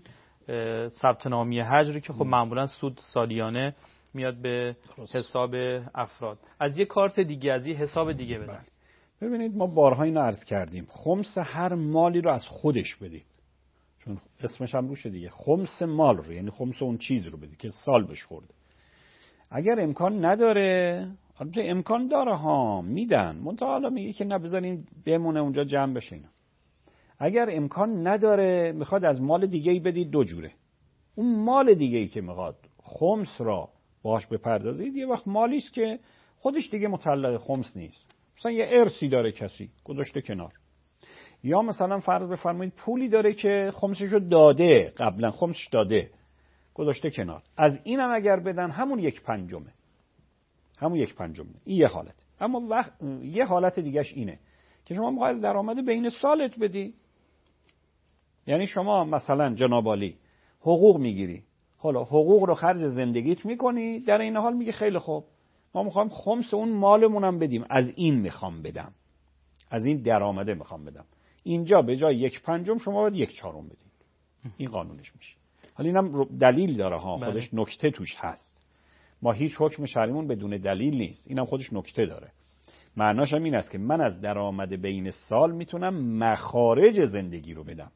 ثبت نامی حجری که خب معمولا سود سالیانه میاد به حساب افراد، از یه کارت دیگه از یه حساب دیگه بدن. ببینید ما بارها اینو عرض کردیم، خمس هر مالی رو از خودش بدید، چون اسمش هم روشه دیگه، خمس مال رو، یعنی خمس اون چیز رو بدید که سال بهش خورده. اگر امکان نداره، البته امکان داره ها میدن، منتها حالا میگه که نه بذارین بمونه اونجا جمع بشه اینا. اگر امکان نداره میخواد از مال دیگه‌ای بدید، دو جوره. اون مال دیگه‌ای که میخواد خمس را باهاش بپردازید، یه وقت مالی است که خودش دیگه متعلق خمس نیست، مثلا یه ارثی داره کسی گذاشته کنار، یا مثلا فرض بفرمایید پولی داره که خمسشو داده، قبلا خمسش داده گذاشته کنار، از اینم اگر بدن همون یک پنجمه، همون یک پنجمه. این یه حالت. اما وقت یه حالت دیگهش اینه که شما میخوای از درآمد بین سالت بدی، یعنی شما مثلا جناب عالی حقوق میگیری، حالا حقوق رو خرج زندگیت میکنی، در این حال میگه خیلی خوب ما میخوایم خمس اون مالمونم بدیم، از این میخوام بدم، از این درآمده میخوام بدم. اینجا به جای یک پنجم شما باید یک چهارم بدید. این قانونش میشه. حالا اینم دلیل داره ها، خودش نکته توش هست. ما هیچ حکم شرعیمون بدون دلیل نیست، اینم خودش نکته داره. معناش هم این است که من از درآمد بین سال میتونم مخارج زندگی رو بدم.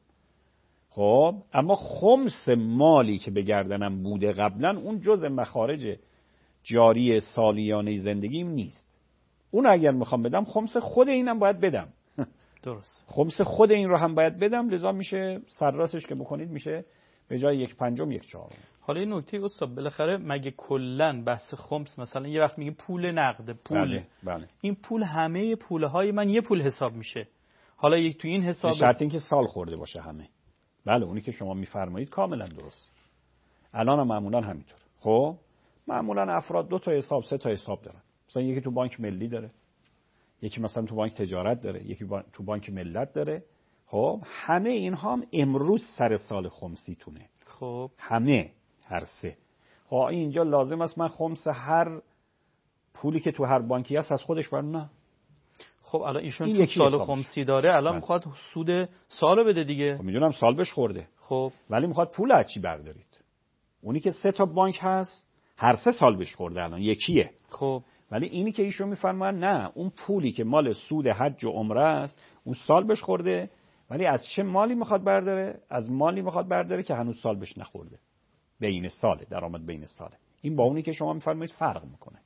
خب اما خمس مالی که به گردنم بوده قبلا، اون جزء مخارج جاری سالیانه زندگیم نیست. اون اگر میخوام بدم خمس خود اینم باید بدم. درست. خمس خود این رو هم باید بدم، لذا میشه سرراستش که بکنید میشه به جای یک پنجم یک چهارم. حالا این نکته استاد بالاخره مگه کلا بحث خمس مثلا یه وقت میگه پول نقد، پول بله، بله. این پول همه پولهای من یه پول حساب میشه، حالا یک تو این حساب شرط این که سال خورده باشه همه. بله اونی که شما میفرمایید کاملا درست. الان هم معمولا همینطور. خب معمولا افراد دو تا حساب سه تا حساب دارن، مثلا یکی تو بانک ملی داره، یکی مثلا تو بانک تجارت داره، یکی با... تو بانک ملت داره. خب همه اینها هم امروز سر سال خمسی تونه. خب همه هر سه. خب اینجا لازم است من خمس هر پولی که تو هر بانکی هست از خودش بر نه. خب الان ایشون این سال خمسی داره، الان میخواد سود سالو بده دیگه. خب میدونم سال بهش خورده. خب ولی میخواد پول از چی بردارید؟ اونی که سه تا بانک هست هر سه سال بهش خورده الان یکیه. خب ولی اینی که ایشون میفرمان نه، اون پولی که مال سود حج و عمره است اون سال بهش خورده، ولی از چه مالی میخواد برداره؟ از مالی میخواد برداره که هنوز سال بهش نخورده. بین ساله، درآمد بین ساله. این با اونی که شما میفرمایید فرق میکنه.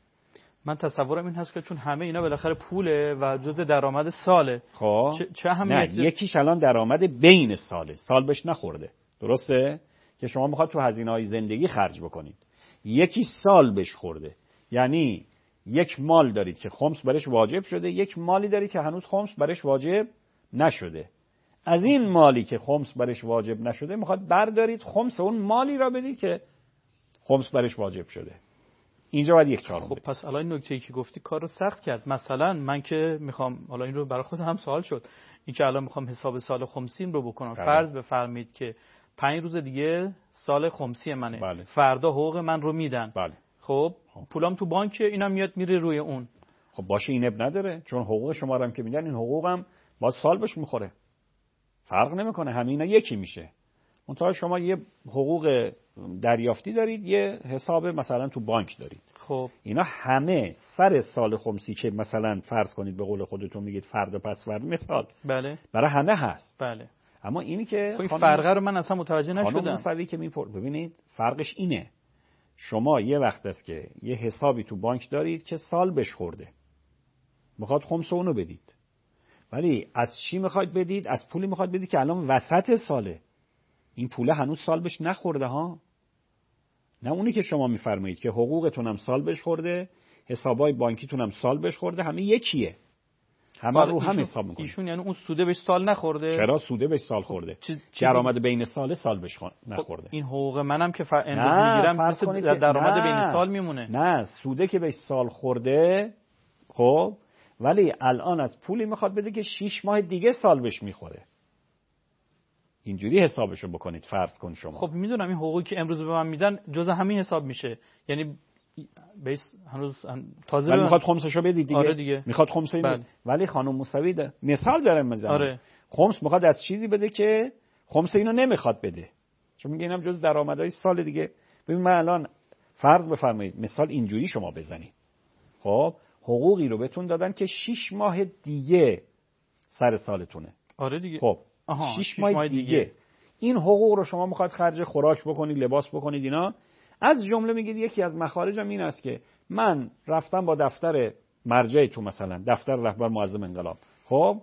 من تصورم این هست که چون همه اینا بالاخره پوله و جزء درآمد ساله. خب چه, چه اهمیتی؟ نه یکیش الان درآمد بین ساله، سال بهش نخورده. درسته؟ که شما میخواد تو هزینه‌های زندگی خرج بکنید. یکی سال بهش خورده. یعنی یک مال دارید که خمس برش واجب شده، یک مالی دارید که هنوز خمس برش واجب نشده. از این مالی که خمس برش واجب نشده میخواد بردارید خمس اون مالی را بدید که خمس برش واجب شده. اینجا باید یک چهارم خب بدید. پس الان نکته‌ای که گفتی کار رو سخت کرد. مثلا من که میخوام، حالا این رو برای خودم هم سوال شد، این که الان میخوام حساب سال خمسین رو بکنم، بله. فرض بفرمایید که پنج روز دیگه سال خمسی منه، بله. فردا حقوق من رو میدن. بله. خب پولام تو بانکه، اینا میاد میره روی اون. خب باشه، این اب نداره، چون حقوق شما رو هم که میدن، این حقوقم باز سال بهش میخوره، فرق نمیکنه، همینا یکی میشه. منتها شما یه حقوق دریافتی دارید، یه حساب مثلا تو بانک دارید. خب اینا همه سر سال خمسی که مثلا فرض کنید به قول خودتون میگید فردا پس فردا، مثال بله برای همه هست. بله. اما اینی که خب این فرقه رو من اصلا متوجه نشدم. خانم موسوی که میپر ببینید فرقش اینه، شما یه وقت است که یه حسابی تو بانک دارید که سال بهش خورده، میخواد خمس اونو بدید، ولی از چی میخواید بدید؟ از پولی میخواید بدید که الان وسط ساله، این پوله هنوز سال بهش نخورده ها. نه اونی که شما میفرمایید که حقوقتون هم سال بهش خورده، حسابای بانکیتون هم سال بهش خورده، همه یکیه، همه رو هم حساب میکنید. ایشون یعنی اون سوده بهش سال نخورده؟ چرا سوده بهش سال خورده؟ درآمد بین سال سال بهش نخورده. این حقوق منم که امروز میگیرم مثل در درآمد بین سال میمونه. نه سوده که بهش سال خورده، خب ولی الان از پولی میخواد بده که شش ماه دیگه سال بهش میخوره. اینجوری حسابشو بکنید. فرض کن شما، خب میدونم این حقوقی که امروز به من میدن جزء همین حساب میشه، یعنی بیس هنوز تازه ولی میخواد خمسشو بدید دیگه. آره دیگه میخواد خمسو بله. بدید. ولی خانم موسوی ده. مثال دارم میزنم. آره. خمس میخواد از چیزی بده که خمس اینو نمیخواد بده، چون میگه اینم جز درآمدهای سال دیگه. ببین من الان فرض بفرمایید مثال اینجوری شما بزنید، خب حقوقی رو بهتون دادن که شش ماه دیگه سر سالتونه. آره دیگه. خب شش ماه, ماه دیگه. دیگه این حقوق رو شما میخواد خرج خوراک بکنید، لباس بکنید، اینا از جمله میگید یکی از مخارجم این است که من رفتم با دفتر مرجع تو مثلا دفتر رهبر معظم انقلاب، خب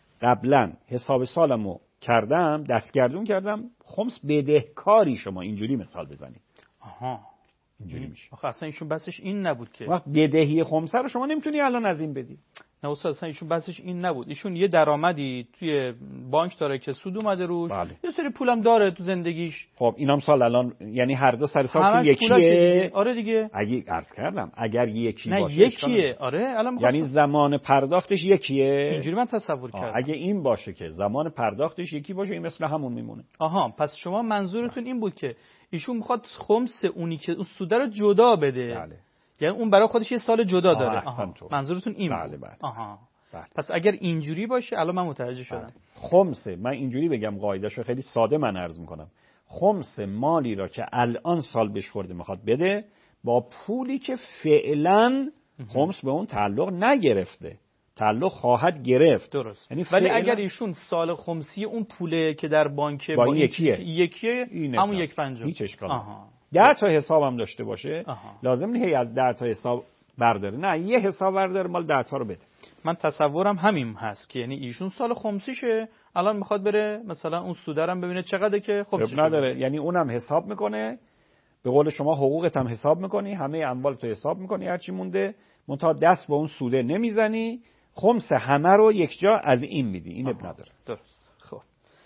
قبلا حساب سالمو کردم، دستگردون کردم، خمس بدهکاری شما، اینجوری مثال بزنید. آها اینجوری میشه. آخه اصلا ایشون بسش این نبود که وقت بدهی خمسه رو شما نمیتونی الان از این بدی. نه استاد اصلا ایشون بسش این نبود. ایشون یه درآمدی توی بانک داره که سود اومده روش، بله. یه سری پولم داره تو زندگیش. خب اینام سال الان یعنی هر دو سر سال یکیه دیگه. آره دیگه. اگه عرض کردم اگر یکی نه باشه یکیه. آره الان یعنی زمان پرداختش یکیه. اینجوری من تصور کردم. اگه این باشه که زمان پرداختش یکی باشه، این مثل همون میمونه. آها پس شما منظورتون این بود که ایشون میخواد خمس اونی که اون سود رو جدا بده. بله. یعنی اون برای خودش یه سال جدا داره. آها. منظورتون این بله بود. بله. آها. بله. پس اگر اینجوری باشه الان من متوجه شدم. بله. خمسه من اینجوری بگم قاعده‌شو خیلی ساده من عرض میکنم. خمس مالی را که الان سال بهش خورده میخواد بده با پولی که فعلا خمس به اون تعلق نگرفته، تعلق خواهد گرفت. درست. یعنی ولی اگر ایشون سال خمسی اون پوله که در بانک با, با این یکیه یکیه همون یک پنجم هیچ اشکالی ده تا حسابم داشته باشه. آها. لازم نیست از ده تا حساب برداره، نه یه حساب برداره مال ده تا رو بده. من تصورم همین هست که یعنی ایشون سال خمسیشه الان میخواد بره مثلا اون سودرم ببینه چقدره که خمسیش نداره، یعنی اونم حساب میکنه، به قول شما حقوقت هم حساب میکنی، همه اموال تو حساب میکنی، هرچی مونده منتها دست به اون سوده نمیزنی، خمس همه رو یک جا از این میدی. این اب نداره. درست. خب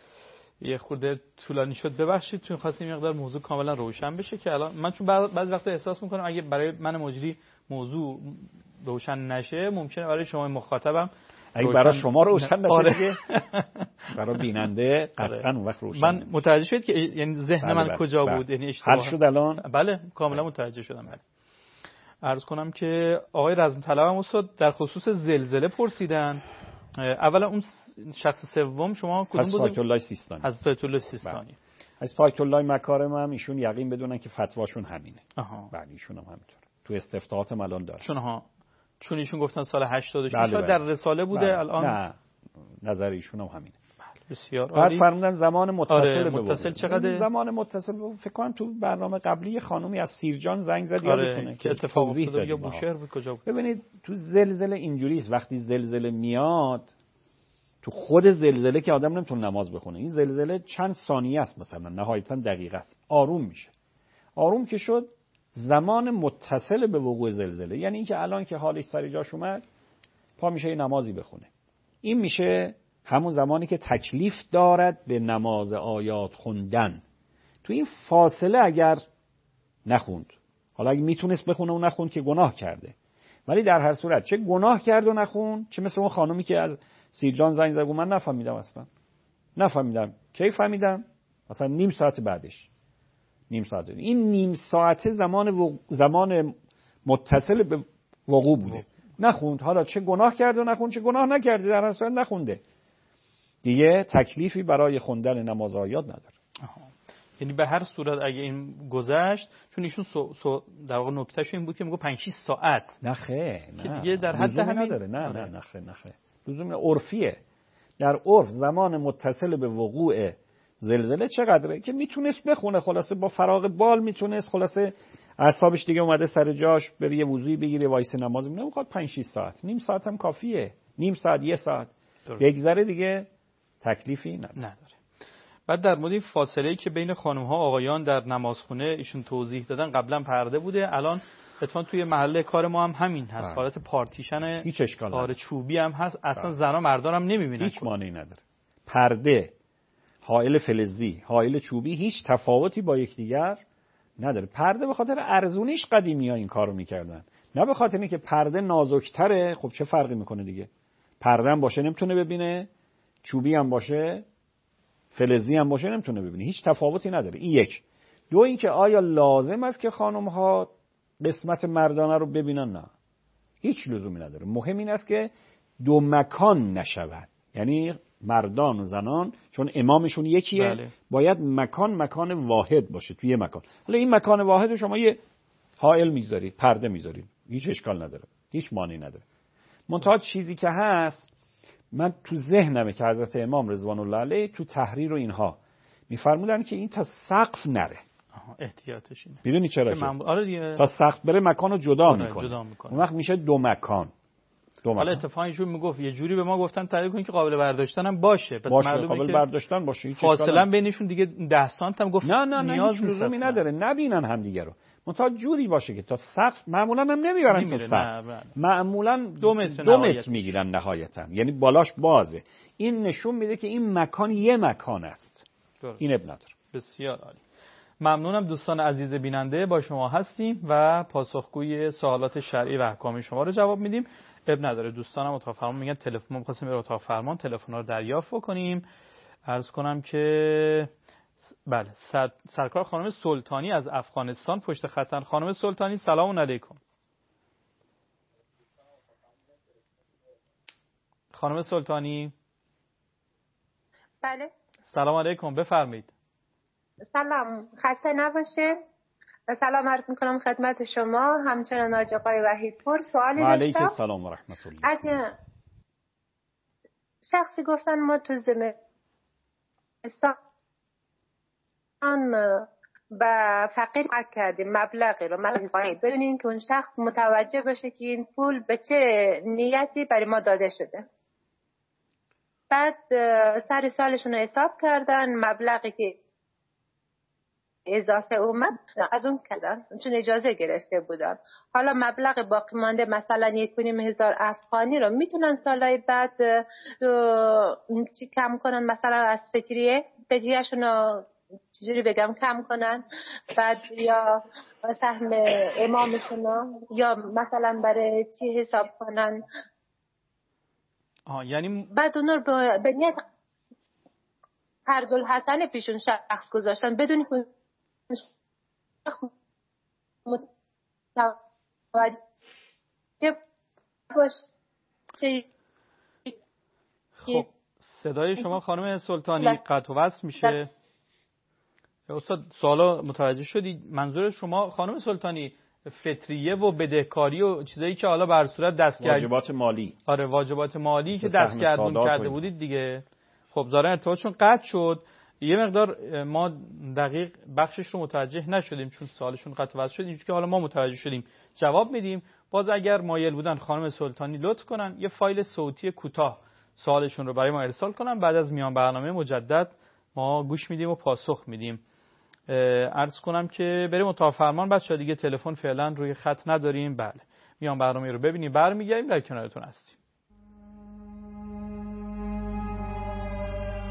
یه خورده طولانی شد ببخشید، چون خواستیم مقدار موضوع کاملا روشن بشه که الان من چون بعضی وقتا احساس میکنم اگه برای من مجری موضوع روشن نشه ممکنه برای شما مخاطبم اگه برای شما روشن نشه آره. دیگه برای بیننده قطعا اون وقت روشن. من متوجه شد که یعنی ذهن من بله کجا بله. بود، یعنی اشتباه حل شد الان. بله کاملا بله. متوجه شدم. بله. عرض کنم که آقای رزم طلبم استاد در خصوص زلزله پرسیدن. اولا اون شخص سوم شما کدوم بود؟ حضرت الله سیستانی. حضرت الله سیستانی. از حضرت الله مکارم هم ایشون یقین بدونن که فتواشون همینه. آها. بله ایشون هم همینطوره. تو استفتاحات الان داره. چون ها چون ایشون گفتن سال هشتاد و شش بله بله. در رساله بوده بله. الان نه نظر ایشون هم همینه. بسیار عالی. بعد فرمودن زمان متصل آره، به متصل چقدر؟ زمان متصل به فکر کنم تو برنامه قبلی خانومی از سیرجان زنگ زد آره، یادتونه که اتفاق افتاده یا بوشهر بود کجا بود. ببینید تو زلزله اینجوری است، وقتی زلزله میاد تو خود زلزله که آدم نمیتونه نماز بخونه، این زلزله چند ثانیه است مثلا نهایتا دقیقه است، آروم میشه. آروم که شد زمان متصل به وقوع زلزله، یعنی اینکه الان که حالش سر جاش اومد پا میشه نمازی بخونه، این میشه همون زمانی که تکلیف دارد به نماز آیات خوندن. تو این فاصله اگر نخوند حالا اگه میتونست بخونه و نخوند که گناه کرده، ولی در هر صورت چه گناه کرد و نخون، چه مثل اون خانومی که از سیرجان زنگ زد من نفهمیدم، اصلا نفهمیدم. کی فهمیدم؟ مثلا نیم ساعت بعدش. نیم ساعت. این نیم ساعت زمان و... زمان متصل به وقوع بوده. نخوند. حالا چه گناه کرد و نخوند، چه گناه نکرده، در هر صورت نخونده. دیگه تکلیفی برای خوندن نماز آیات نداره. آها. یعنی به هر صورت اگه این گذشت، چون ایشون سو، سو در واقع نکتهش این بود که میگه پنج شش ساعت. نه خیر، که دیگه در حد همین نداره. نه نه نه خیر، نه خیر. لزوم عرفیه. در عرف زمان متصل به وقوع زلزله چقدره که میتونست بخونه، خلاصه با فراغ بال میتونست، خلاصه اعصابش دیگه اومده سر جاش، بره یه وضوئی بگیره وایس نماز میونه، میخواد پنج شش ساعت. نیم ساعت هم کافیه. نیم ساعت، یه ساعت بگذره دیگه تکلیفی نداره. نداره. بعد در مورد فاصله‌ای که بین خانم‌ها آقایان در نمازخونه ایشون توضیح دادن، قبلا پرده بوده، الان اتفاقا توی محله کار ما هم همین هست. آه. حالت پارتیشن هیچ اشکال نداره. آره چوبی هم هست، اصلا زنا مردان هم نمی‌بینن. هیچ مانعی نداره. پرده، حائل فلزی، حائل چوبی هیچ تفاوتی با یکدیگر نداره. پرده به خاطر ارزونیش قدیمی‌ها این کارو می‌کردن، نه به خاطر اینکه پرده نازک‌تره. خب چه فرقی می‌کنه دیگه؟ پرده هم باشه نمیتونه ببینه، چوبی هم باشه، فلزی هم باشه نمیتونه ببینه. هیچ تفاوتی نداره. این یک. دو اینکه آیا لازم است که خانم‌ها قسمت مردانه رو ببینن؟ نه، هیچ لزومی نداره. مهم این است که دو مکان نشود، یعنی مردان و زنان چون امامشون یکیه، بله. باید مکان مکان واحد باشه توی یه مکان. حالا این مکان واحد رو شما یه حائل میذارید، پرده میذارید، هیچ اشکال نداره، هیچ مانعی نداره. منتها چیزی که هست، من تو ذهنمه که حضرت امام رضوان الله علیه تو تحریر و اینها میفرمودن که این تا سقف نره. آها، احتیاطش اینه. میدونی چرا که؟ من... آره دیگه. تا سقف بره مکانو جدا آره میکنه. جدا میکنه. اون وقت میشه دو مکان. دو مکان. حالا اتفاقا اینجور میگفت یه جوری به ما گفتن تعریف کنین که قابل برداشتن هم باشه. پس باشه، معلومه قابل که برداشتن باشه. فاصله بینشون دیگه ده سانت هم گفت نه نه نه نیاز هیچ لزومی نداره، نبینن هم دیگه رو. منتها جوری باشه که تا سقف معمولا هم نمیبرن تا سقف. معمولا دو متر دو متر میگیرن نهایتا، یعنی بالاش بازه. این نشون میده که این مکان یه مکان است. درست. این اب نداره. بسیار عالی. ممنونم دوستان عزیز بیننده، با شما هستیم و پاسخگوی سوالات شرعی و احکامی شما رو جواب میدیم. اب نداره. دوستانم اتاق فرمان میگن تلفن، ما می‌خواستیم به اتاق فرمان تلفن‌ها رو دریافت بکنیم. عرض کنم که بله، سر... سرکار خانم سلطانی از افغانستان پشت خطن. خانم سلطانی سلام علیکم. خانم سلطانی بله سلام علیکم، بفرمایید. سلام، خسته نباشه. سلام عرض میکنم خدمت شما، همچنان حاج آقای وحیدپور. سوالی داشتم. علیکم السلام و رحمت الله. اگه شخصی گفتن ما تو زمستان با فقیر کمک کردیم مبلغی رو، بدون اینکه اون شخص متوجه باشه که این پول به چه نیتی برای ما داده شده. بعد سر سالشون رو حساب کردن، مبلغی که اضافه اومد از اون کردن چون اجازه گرفته بودن. حالا مبلغ باقی مانده مثلا یک و نیم هزار افغانی رو میتونن سالهای بعد چی کم کنن، مثلا از فطریه فطریهشون رو چجوری بگم کم کنن، بعد یا سهم امامشون رو یا مثلا برای چی حساب کنن. آه یعنی بعد اون رو به نیت قرض الحسن پیشون شخص گذاشتن بدون که شخص متوجه باشه. خب صدای شما خانم سلطانی قطع و وصل میشه. استاد سوالا متوجه شدی؟ منظور شما خانم سلطانی فطریه و بدهکاری و چیزایی که حالا بر صورت دستگرد واجبات مالی، آره واجبات مالی که دستگردون کرده بودید دیگه. خب ظاهرا ارتباطشون قطع شد. یه مقدار ما دقیق بخشش رو متوجه نشدیم چون سوالشون قطع وصل شد. اینجوری که حالا ما متوجه شدیم جواب میدیم. باز اگر مایل بودن خانم سلطانی لطف کنن یه فایل صوتی کوتاه سوالشون رو برای ما ارسال کنن، بعد از میان برنامه مجدد ما گوش میدیم و پاسخ میدیم. عرض کنم که بریم اتاق فرمان. بچه‌ها دیگه تلفن فعلا روی خط نداریم. بله میان برنامه رو ببینیم، برمیگردیم، در کنارتون هستیم.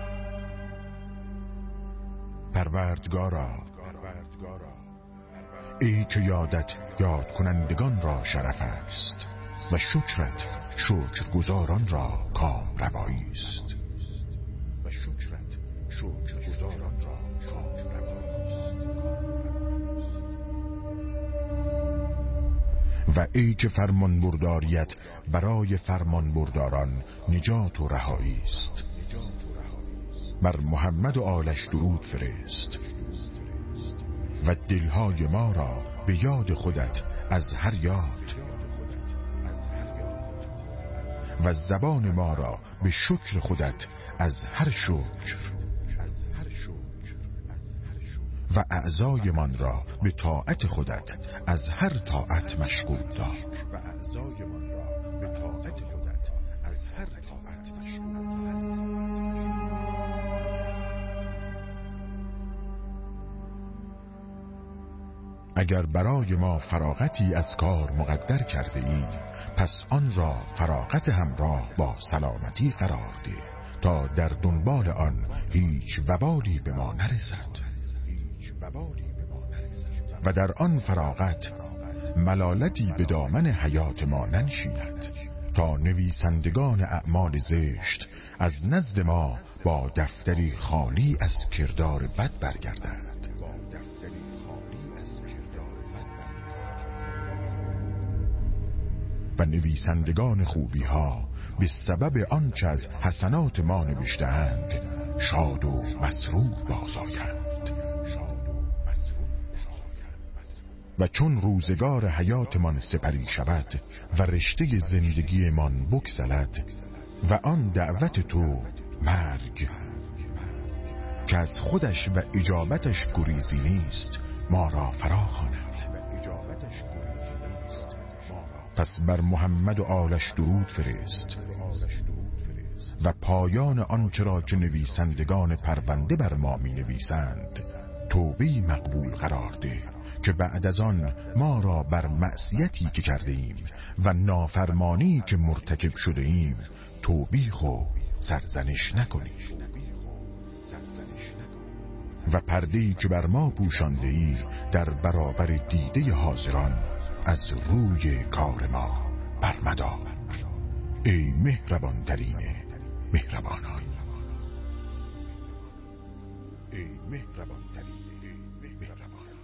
پروردگارا ای که یادت یاد کنندگان را شرف است و شکرت شکرگزاران را کام روایی است. و شکرت شکرگزاران را کام روایی است. و ای که فرمان برداریت برای فرمان برداران نجات و رهایی است. بر محمد و آلش درود فرست و دلهای ما را به یاد خودت از هر یاد و زبان ما را به شکر خودت از هر شکر و اعضایمان را به طاعت خودت از هر طاعت مشغول دار. اگر برای ما فراغتی از کار مقدر کرده ای، پس آن را فراغت همراه با سلامتی قرار ده تا در دنبال آن هیچ وبالی به ما نرسد. و در آن فراغت ملالتی به دامن حیات ما ننشیند تا نویسندگان اعمال زشت از نزد ما با دفتری خالی از کردار بد برگردند. و نویسندگان خوبی ها به سبب آنچه از حسنات ما نوشته‌اند شاد و مسرور بازآیند. و چون روزگار حیاتمان سپری شود و رشته زندگیمان بگسلد و آن دعوت تو مرگ که از خودش و اجابتش گریزی نیست ما را فرا خواند، پس بر محمد و آلش درود فرست و پایان آنچه را که نویسندگان پرونده بر ما می نویسند توبه‌ای مقبول قرار ده که بعد از آن ما را بر معصیتی که کرده ایم و نافرمانی که مرتکب شده ایم توبیخ و سرزنش نکنیم و پرده‌ای که بر ما پوشانده ای در برابر دیده حاضران از روی کار ما برمدار. ای مهربان ترین مهربانان. ای مهربان ترین مهربانان.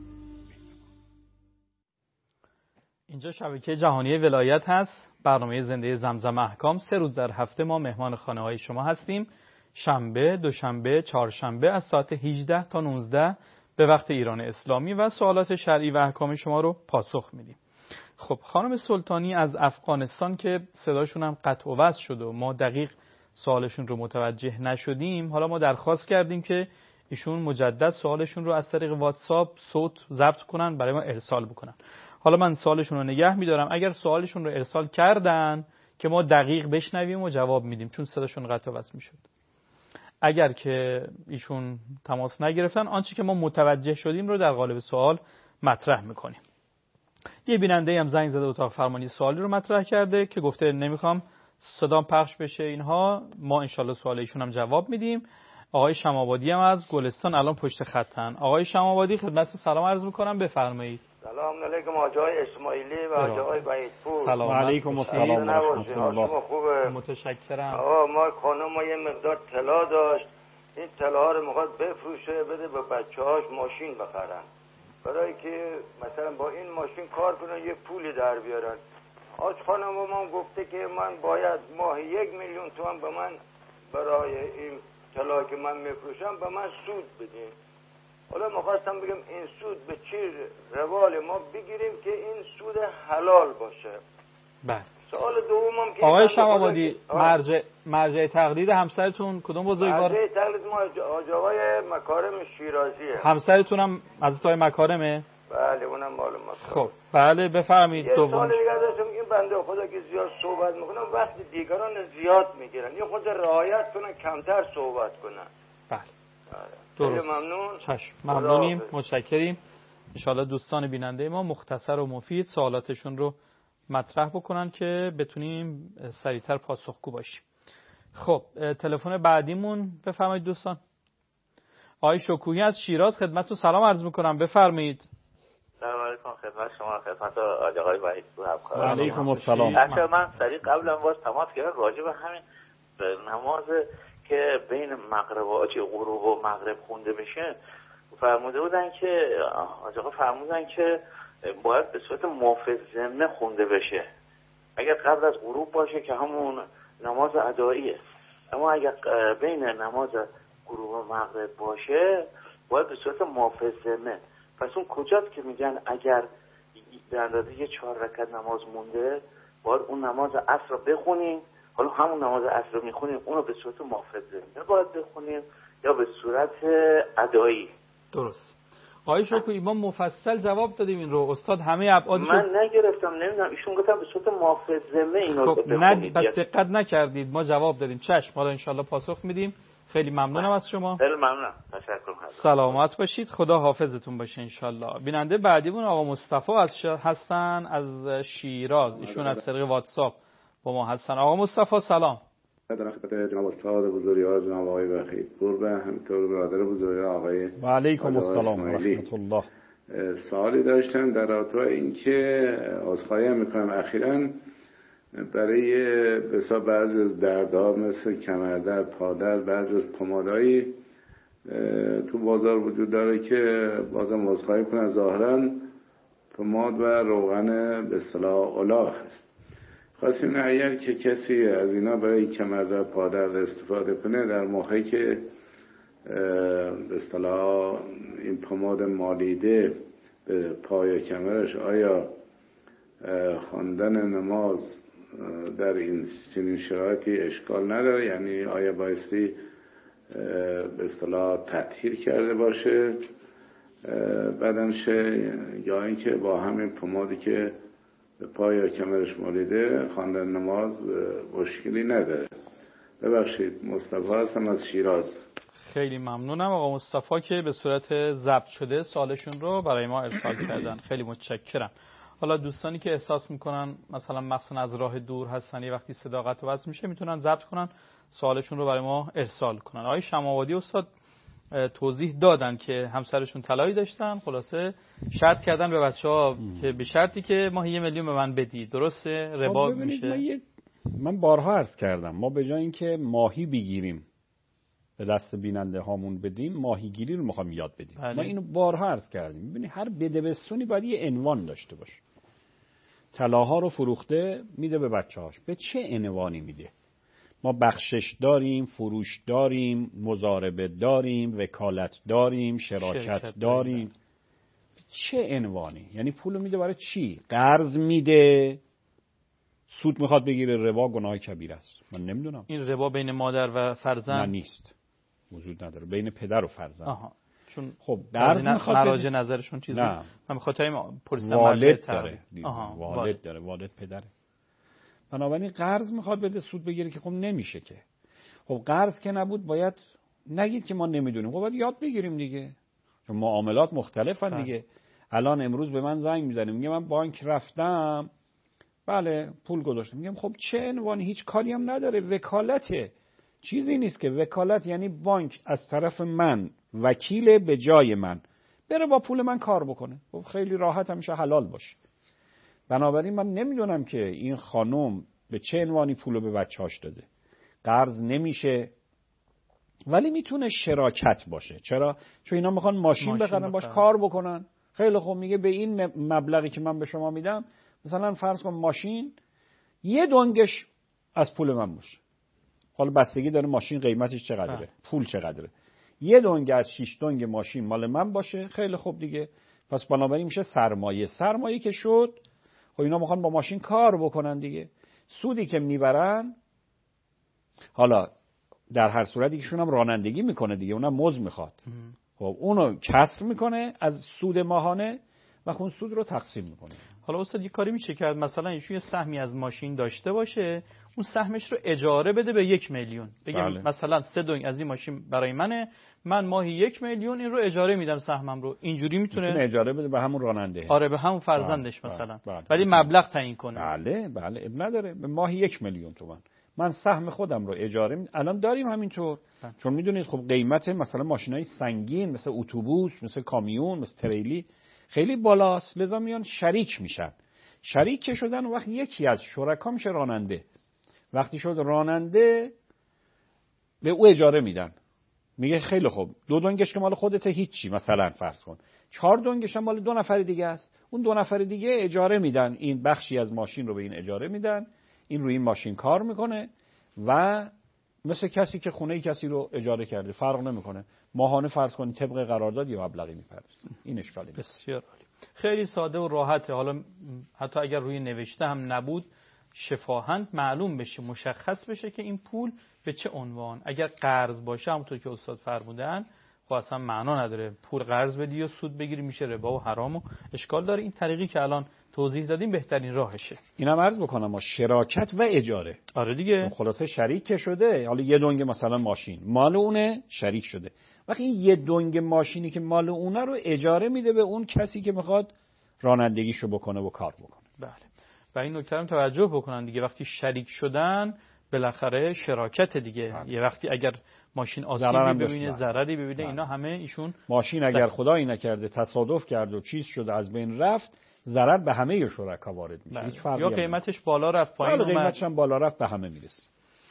اینجا شبکه جهانی ولایت هست. برنامه زنده زمزم احکام. سه روز در هفته ما مهمان خانه های شما هستیم. شنبه، دوشنبه، چهارشنبه از ساعت هجده تا نوزده به وقت ایران اسلامی و سوالات شرعی و احکام شما رو پاسخ میدیم. خب خانم سلطانی از افغانستان که صداشون هم قطع و وصل شد و ما دقیق سوالشون رو متوجه نشدیم، حالا ما درخواست کردیم که ایشون مجدد سوالشون رو از طریق واتساپ صوت ضبط کنن برای ما ارسال بکنن. حالا من سوالشون رو نگه میدارم. اگر سوالشون رو ارسال کردن که ما دقیق بشنویم و جواب میدیم چون صداشون قطع و وصل میشد. اگر که ایشون تماس نگرفتن آنچه که ما متوجه شدیم رو در قالب سوال مطرح میکنیم. یه بیننده هم زنگ زده اتاق فرمانی سوالی رو مطرح کرده که گفته نمیخوام صدام پخش بشه اینها، ما انشالله سوال ایشون هم جواب میدیم. آقای شم‌آبادی هم از گلستان الان پشت خطن. آقای شم‌آبادی خدمتتون سلام عرض میکنم، بفرمایید. سلام علیکم آقای اسماعیلی و آقای بهیت‌پور. سلام علیکم السلام و رحمت الله. خوبه؟ متشکرم. آقا ما خانم ما یه مقدار طلا داشت، این طلا رو میخواد بفروشه بده به بچه‌هاش ماشین بخرن، برای که مثلا با این ماشین کار کنن یه پولی در بیارن. آج خانم ما گفته که من باید ماه یک میلیون تومان به من برای این طلا که من میفروشم به من سود بدین. حالا میخواستم بگم این سود به چی روال ما بگیریم که این سود حلال باشه. بله. سوال دومم که آقای شم‌آبادی مرجع مرجع تقلید همسرتون کدوم بزرگوار؟ مرجع تقلید ما آقای مکارم شیرازیه. همسرتون هم از توی مکارمه؟ بله اونم مال مکارم. خب بله بفرمایید. یه سوال دیگه داشتم، این بنده خدا که زیاد صحبت میکنه وقتی دیگران زیاد میگیرن یه خود رعایت کنن کمتر صحبت کنن. بله. درست. ممنون. چشم. ممنونیم، متشکریم. ان شاءالله دوستان بیننده ما مختصر و مفید سوالاتشون رو مطرح بکنن که بتونیم سریعتر پاسخگو باشیم. خب تلفن بعدیمون بفرمایید دوستان. آقای شکوهی از شیراز خدمتتون سلام عرض میکنم، بفرمایید. سلام علیکم خدمت شما، خدمت آقای وحید تو همکار. و علیکم السلام. بچه من سریع قبلا باز تماس گرفتم راجع به همین نماز که بین مغرب و غروب و مغرب خونده بشه، فرموده بودن که آقا فرمودن که باید به صورت محافظانه خونده بشه. اگر قبل از غروب باشه که همون نماز اداییه، اما اگر بین نماز غروب و مغرب باشه باید به صورت محافظانه. پس اون کجاست که میگن اگر به اندازه یه چهار رکعت نماز مونده باید اون نماز عصر رو بخونیم، حالا همون نماز عصر رو میخونیم اون رو به صورت محافظانه باید بخونیم یا به صورت ادایی؟ درست. آقای شکویی ما مفصل جواب دادیم این رو، استاد همه ابعادش من نگرفتم، نمیدونم ایشون گفتن به صورت محافظانه اینو خب نه بس دقت نکردید، ما جواب دادیم. چشم، حالا ان شاءالله پاسخ میدیم. خیلی ممنونم از شما. خیلی ممنونم، تشکر. سلامت باشید، خدا حافظتون باشه ان شاءالله. بیننده بعدیمون آقا مصطفی از ش... هستن از شیراز، ایشون از طریق واتساپ با ما هستن. آقا مصطفی سلام. در خدمت جناب استاد بزرگوار جناب آقای وحید پور و همینطور برادر بزرگ آقای و علیکم السلام و رحمت الله. سوالی داشتم در رابطه با اینکه عذرخواهی میکنم اخیراً برای بسا بعضی از دردها مثل کمردرد، پادرد، بعضی از پمادایی تو بازار وجود داره که بازم عذرخواهی کنم ظاهراً پماد و روغن به اصطلاح الاغ هست. خواستیم اگر که کسی از اینا برای کمردرد، پادرد استفاده کنه در موقعی که به اصطلاح این پماد مالیده به پای کمرش، آیا خواندن نماز در این چنین شرایطی اشکال نداره؟ یعنی آیا بایستی به اصطلاح تطهیر کرده باشه بدنشه، یا اینکه با همین پمادی که به پای یا کمرش مالیده خواندن نماز مشکلی نداره؟ ببخشید، مصطفی هستم از شیراز. خیلی ممنونم آقا مصطفی که به صورت ضبط شده سوالشون رو برای ما ارسال کردن. خیلی متشکرم. حالا دوستانی که احساس میکنن مثلا مخصوصا از راه دور هستن، یه وقتی صداقت وصل میشه میتونن ضبط کنن سوالشون رو برای ما ارسال کنن. آقای شماوادی استاد توضیح دادن که همسرشون طلایی داشتن، خلاصه شرط کردن به بچه‌ها که به شرطی که ماهی یه میلیون به من بدی. درسته؟ ربا میشه. من, یه... من بارها عرض کردم ما به جای اینکه ماهی بگیریم به دست بیننده هامون بدیم، ماهیگیری رو میخوام یاد بدیم. بله. ما اینو بارها عرض کردیم. ببینید هر بدبستونی باید یه عنوان داشته باشه. طلاها رو فروخته میده به بچه‌هاش، به چه عنوانی میده؟ ما بخشش داریم، فروش داریم، مضاربه داریم، وکالت داریم، شراکت داریم. داریم. چه عنوانی؟ یعنی پولو میده برای چی؟ قرض میده، سود میخواد بگیره، ربا گناه کبیره است. من نمیدونم. این ربا بین مادر و فرزند نه نیست، وجود نداره، بین پدر و فرزند. آها. چون خب قرض میخواد مراجع نظرشون چیزی نه. من بخاطر پرسیدم والد داره. آها. والد, والد داره، والد پدره. بنابراین قرض میخواد بده سود بگیره که خب نمیشه که. خب قرض که نبود باید نگید که ما نمیدونیم، خب باید یاد بگیریم دیگه. چون معاملات مختلفن دیگه. الان امروز به من زنگ میزنه میگه من بانک رفتم، بله پول گذاشتم، میگم خب چه عنوانی؟ هیچ کاری هم نداره، وکالته. چیزی نیست که وکالت یعنی بانک از طرف من وکیل به جای من بره با پول من کار بکنه. خب خیلی راحت هم میشه حلال باشه. بنابراین من نمیدونم که این خانم به چه عنوانی پولو به بچه‌هاش داده. قرض نمیشه، ولی میتونه شراکت باشه. چرا؟ چون اینا میخوان ماشین, ماشین بخرن باش کار بکنن. خیلی خوب، میگه به این مبلغی که من به شما میدم، مثلا فرض کن ماشین یه دنگش از پول من باشه. حالا بستگی داره ماشین قیمتش چقدره، ها. پول چقدره. یه دنگ از شش دنگ ماشین مال من باشه. خیلی خوب دیگه. پس بنابراین میشه سرمایه. سرمایه که شد، خب اینا میخوان با ماشین کار بکنن دیگه. سودی که میبرن، حالا در هر صورتی که شونم رانندگی میکنه دیگه، اونم مزد میخواد. خب اونو کسر میکنه از سود ماهانه و خون سود رو تقسیم میکنه. حالا استاد یه کاری میشه کرد، مثلا ایشون یه سهمی از ماشین داشته باشه، اون سهمش رو اجاره بده به یک میلیون. بگم بله. مثلا سه دنگ از این ماشین برای منه، من ماهی یک میلیون این رو اجاره میدم سهمم رو. اینجوری میتونه میتونه اجاره بده به همون راننده. آره به همون فرزندش بله. مثلا بله. بله. ولی مبلغ تعیین کنه. بله بله اب نداره، به ماهی یک میلیون تومان من سهم خودم رو اجاره می... الان داریم همینطور. بله. چون میدونید خب قیمت مثلا ماشینای سنگین مثل اتوبوس، مثل کامیون، مثل تریلی خیلی بالاست، لذا میان شریک میشن. شریک که شدن وقت یکی از شرکا میشه راننده. وقتی شد راننده به او اجاره میدن، میگه خیلی خوب دو دنگش که مال خودته هیچی، مثلا فرض کن چهار دنگش هم مال دو نفر دیگه است، اون دو نفر دیگه اجاره میدن، این بخشی از ماشین رو به این اجاره میدن، این روی این ماشین کار میکنه و مثل کسی که خونه کسی رو اجاره کرده فرق نمیکنه، ماهانه فرض کنید طبق قرارداد یه مبلغی میپرد. این اشکالی نیست. بسیار عالی. خیلی ساده و راحته. حالا حتی اگر روی نوشته هم نبود شفاهاً معلوم بشه، مشخص بشه که این پول به چه عنوان. اگر قرض باشه همونطور که استاد فرمودن خب اصلا معنا نداره پول قرض بدی و سود بگیری، میشه ربا و حرام و اشکال داره. این طریقی که الان توضیح دادیم بهترین راهشه. اینم عرض بکنم ما شراکت و اجاره. آره دیگه. خلاصه شریک که شده، حالا یه دنگ مثلا ماشین مال اونه، شریک شده. وقتی این یه دنگ ماشینی که مال اونه رو اجاره میده به اون کسی که میخواد رانندگیشو بکنه و کار بکنه. بله. و این نکته هم توجه بکنن دیگه، وقتی شریک شدن بالاخره شراکت دیگه. بله. یه وقتی اگر ماشین آسیبی ببینه، ضرری ببینه، بله. اینا همه ایشون ماشین اگر خدایی نکرده تصادف کرد و چیز شده از بین رفت، ضرر به همه شرکا وارد میشه. بله. هیچ فرقی یا قیمتش بالا رفت پایین اومد. قیمتش هم بالا رفت به همه میرسه.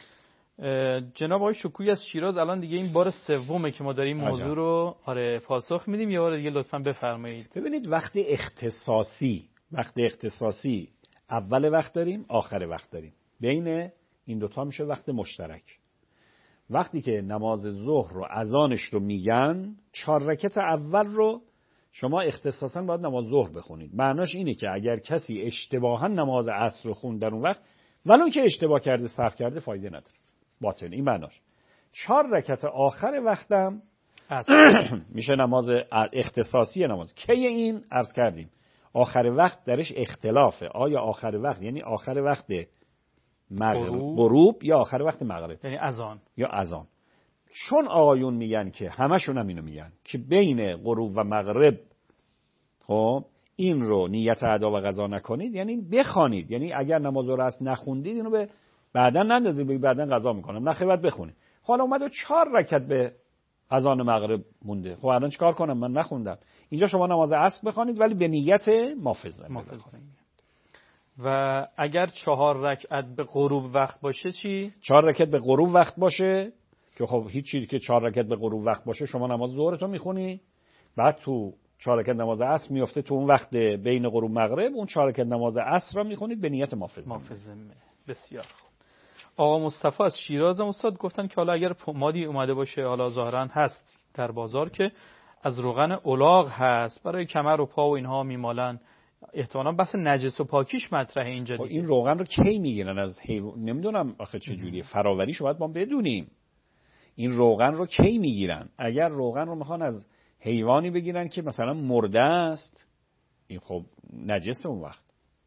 جناب آقای شکویی از شیراز، الان دیگه این بار سومه که ما داریم موضوع رو آره پاسخ میدیم. یه بار دیگه لطفاً بفرمایید. ببینید وقتی اختصاصی، وقتی اختصاصی اول وقت داریم، آخر وقت داریم. بین این دوتا میشه وقت مشترک. وقتی که نماز ظهر رو اذانش رو میگن، چهار رکعت اول رو شما اختصاصاً باید نماز ظهر بخونید. معناش اینه که اگر کسی اشتباهاً نماز عصر رو خوند در اون وقت، ولو که اشتباه کرده، سهو کرده، فایده نداره. باطل. این معناش. چهار رکعت آخر وقتم میشه نماز اختصاصی نماز. کی این عرض کردیم آخر وقت درش اختلافه. آیا آخر وقت یعنی آخر وقت مغرب غروب یا آخر وقت مغرب یعنی اذان یا اذان؟ چون آقایون میگن که همشون هم اینو میگن که بین غروب و مغرب خب این رو نیت ادا و قضا نکنید، یعنی بخوانید، یعنی اگر نماز رو راست نخوندید اینو به بعداً نندازید بگید بعداً قضا میکنم، نه خیر باید بخونید. حالا اومد و چهار رکعت به اذان مغرب مونده، خب الان چیکار کنم؟ من نخوندم. اینجا شما نماز عصر بخوانید ولی به نیت مافزه. و اگر چهار رکعت به غروب وقت باشه چی؟ چهار رکعت به غروب وقت باشه که خب هیچ چیزی که چهار رکعت به غروب وقت باشه شما نماز ظهرتون میخونی، بعد تو چهار رکعت نماز عصر میفته تو اون وقت بین غروب مغرب، اون چهار رکعت نماز عصر را میخونید به نیت مافزه. مافزه. بسیار خوب. آقا مصطفی از شیراز استاد گفتن که حالا اگر پمادی اومده باشه، حالا ظاهرا هست در بازار که از روغن الاغ هست برای کمر و پا و اینها میمالن، احتمالاً بحث نجس و پاکیش مطرحه اینجا دیگه. این روغن رو کی میگیرن؟ از حیوان؟ نمیدونم آخه چه جوریه، فراوریشو باید ما بدونیم. این روغن رو کی میگیرن؟ اگر روغن رو میخوان از حیوانی بگیرن که مثلا مرده است، این خب نجس، اون وقت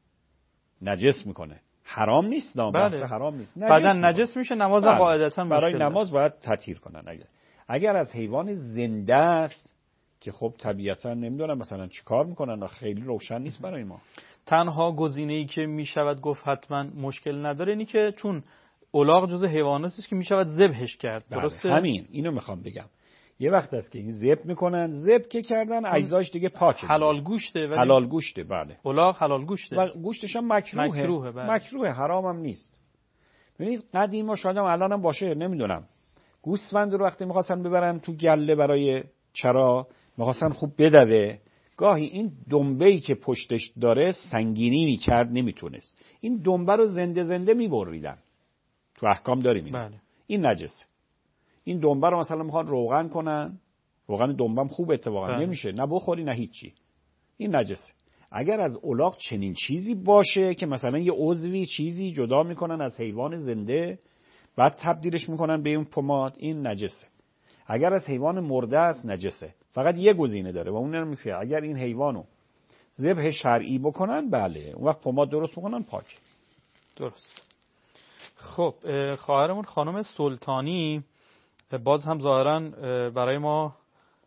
نجس میکنه، حرام نیست. نام بحث حرام نیست. بعدا نجس میشه، نماز قاعدتا برای نماز باید تطهیر کنن. اگر اگر از حیوان زنده است که خب طبیعتا نمیدونم مثلا چیکار میکنن، خیلی روشن نیست برای ما. تنها گزینه‌ای که میشود گفت حتما مشکل نداره اینی که چون الاغ جزء حیواناتی است که میشود ذبحش کرد. درسته؟ همین اینو میخوام بگم. یه وقت است که این ذبح میکنن، ذبح که کردن اجزاش دیگه پاکه، حلال گوشته. ولی حلال گوشته. بله، الاغ حلال گوشته و گوشتش هم مکروهه. مکروهه بله. مکروهه، حرام هم نیست. ببینید قدیما شاید هم الان هم باشه، نمیدونم، گوسفند رو وقتی میخواستن ببرن تو گله برای چرا، میخواستن خوب بدوه، گاهی این دنبه‌ای که پشتش داره سنگینی میکرد، نمیتونست، این دنبه رو زنده زنده میبریدن. تو احکام داریم این. بله. این نجسه. این دنبه رو مثلا میخوان روغن کنن، روغن دنبم خوب اتفاقا بله. نمیشه، نه بخوری نه هیچی، این نجسه. اگر از الاغ چنین چیزی باشه که مثلا یه عضوی چیزی جدا میکنن از حیوان زنده بعد تبدیلش میکنن به اون پماد، این نجسه. اگر از حیوان مرده است نجسه. فقط یه گزینه داره و اون اینه که اگر این حیوانو ذبح شرعی بکنن، بله، اون وقت پماد درست بکنن، پاک. درست. خب خواهرمون خانم سلطانی باز هم ظاهرا برای ما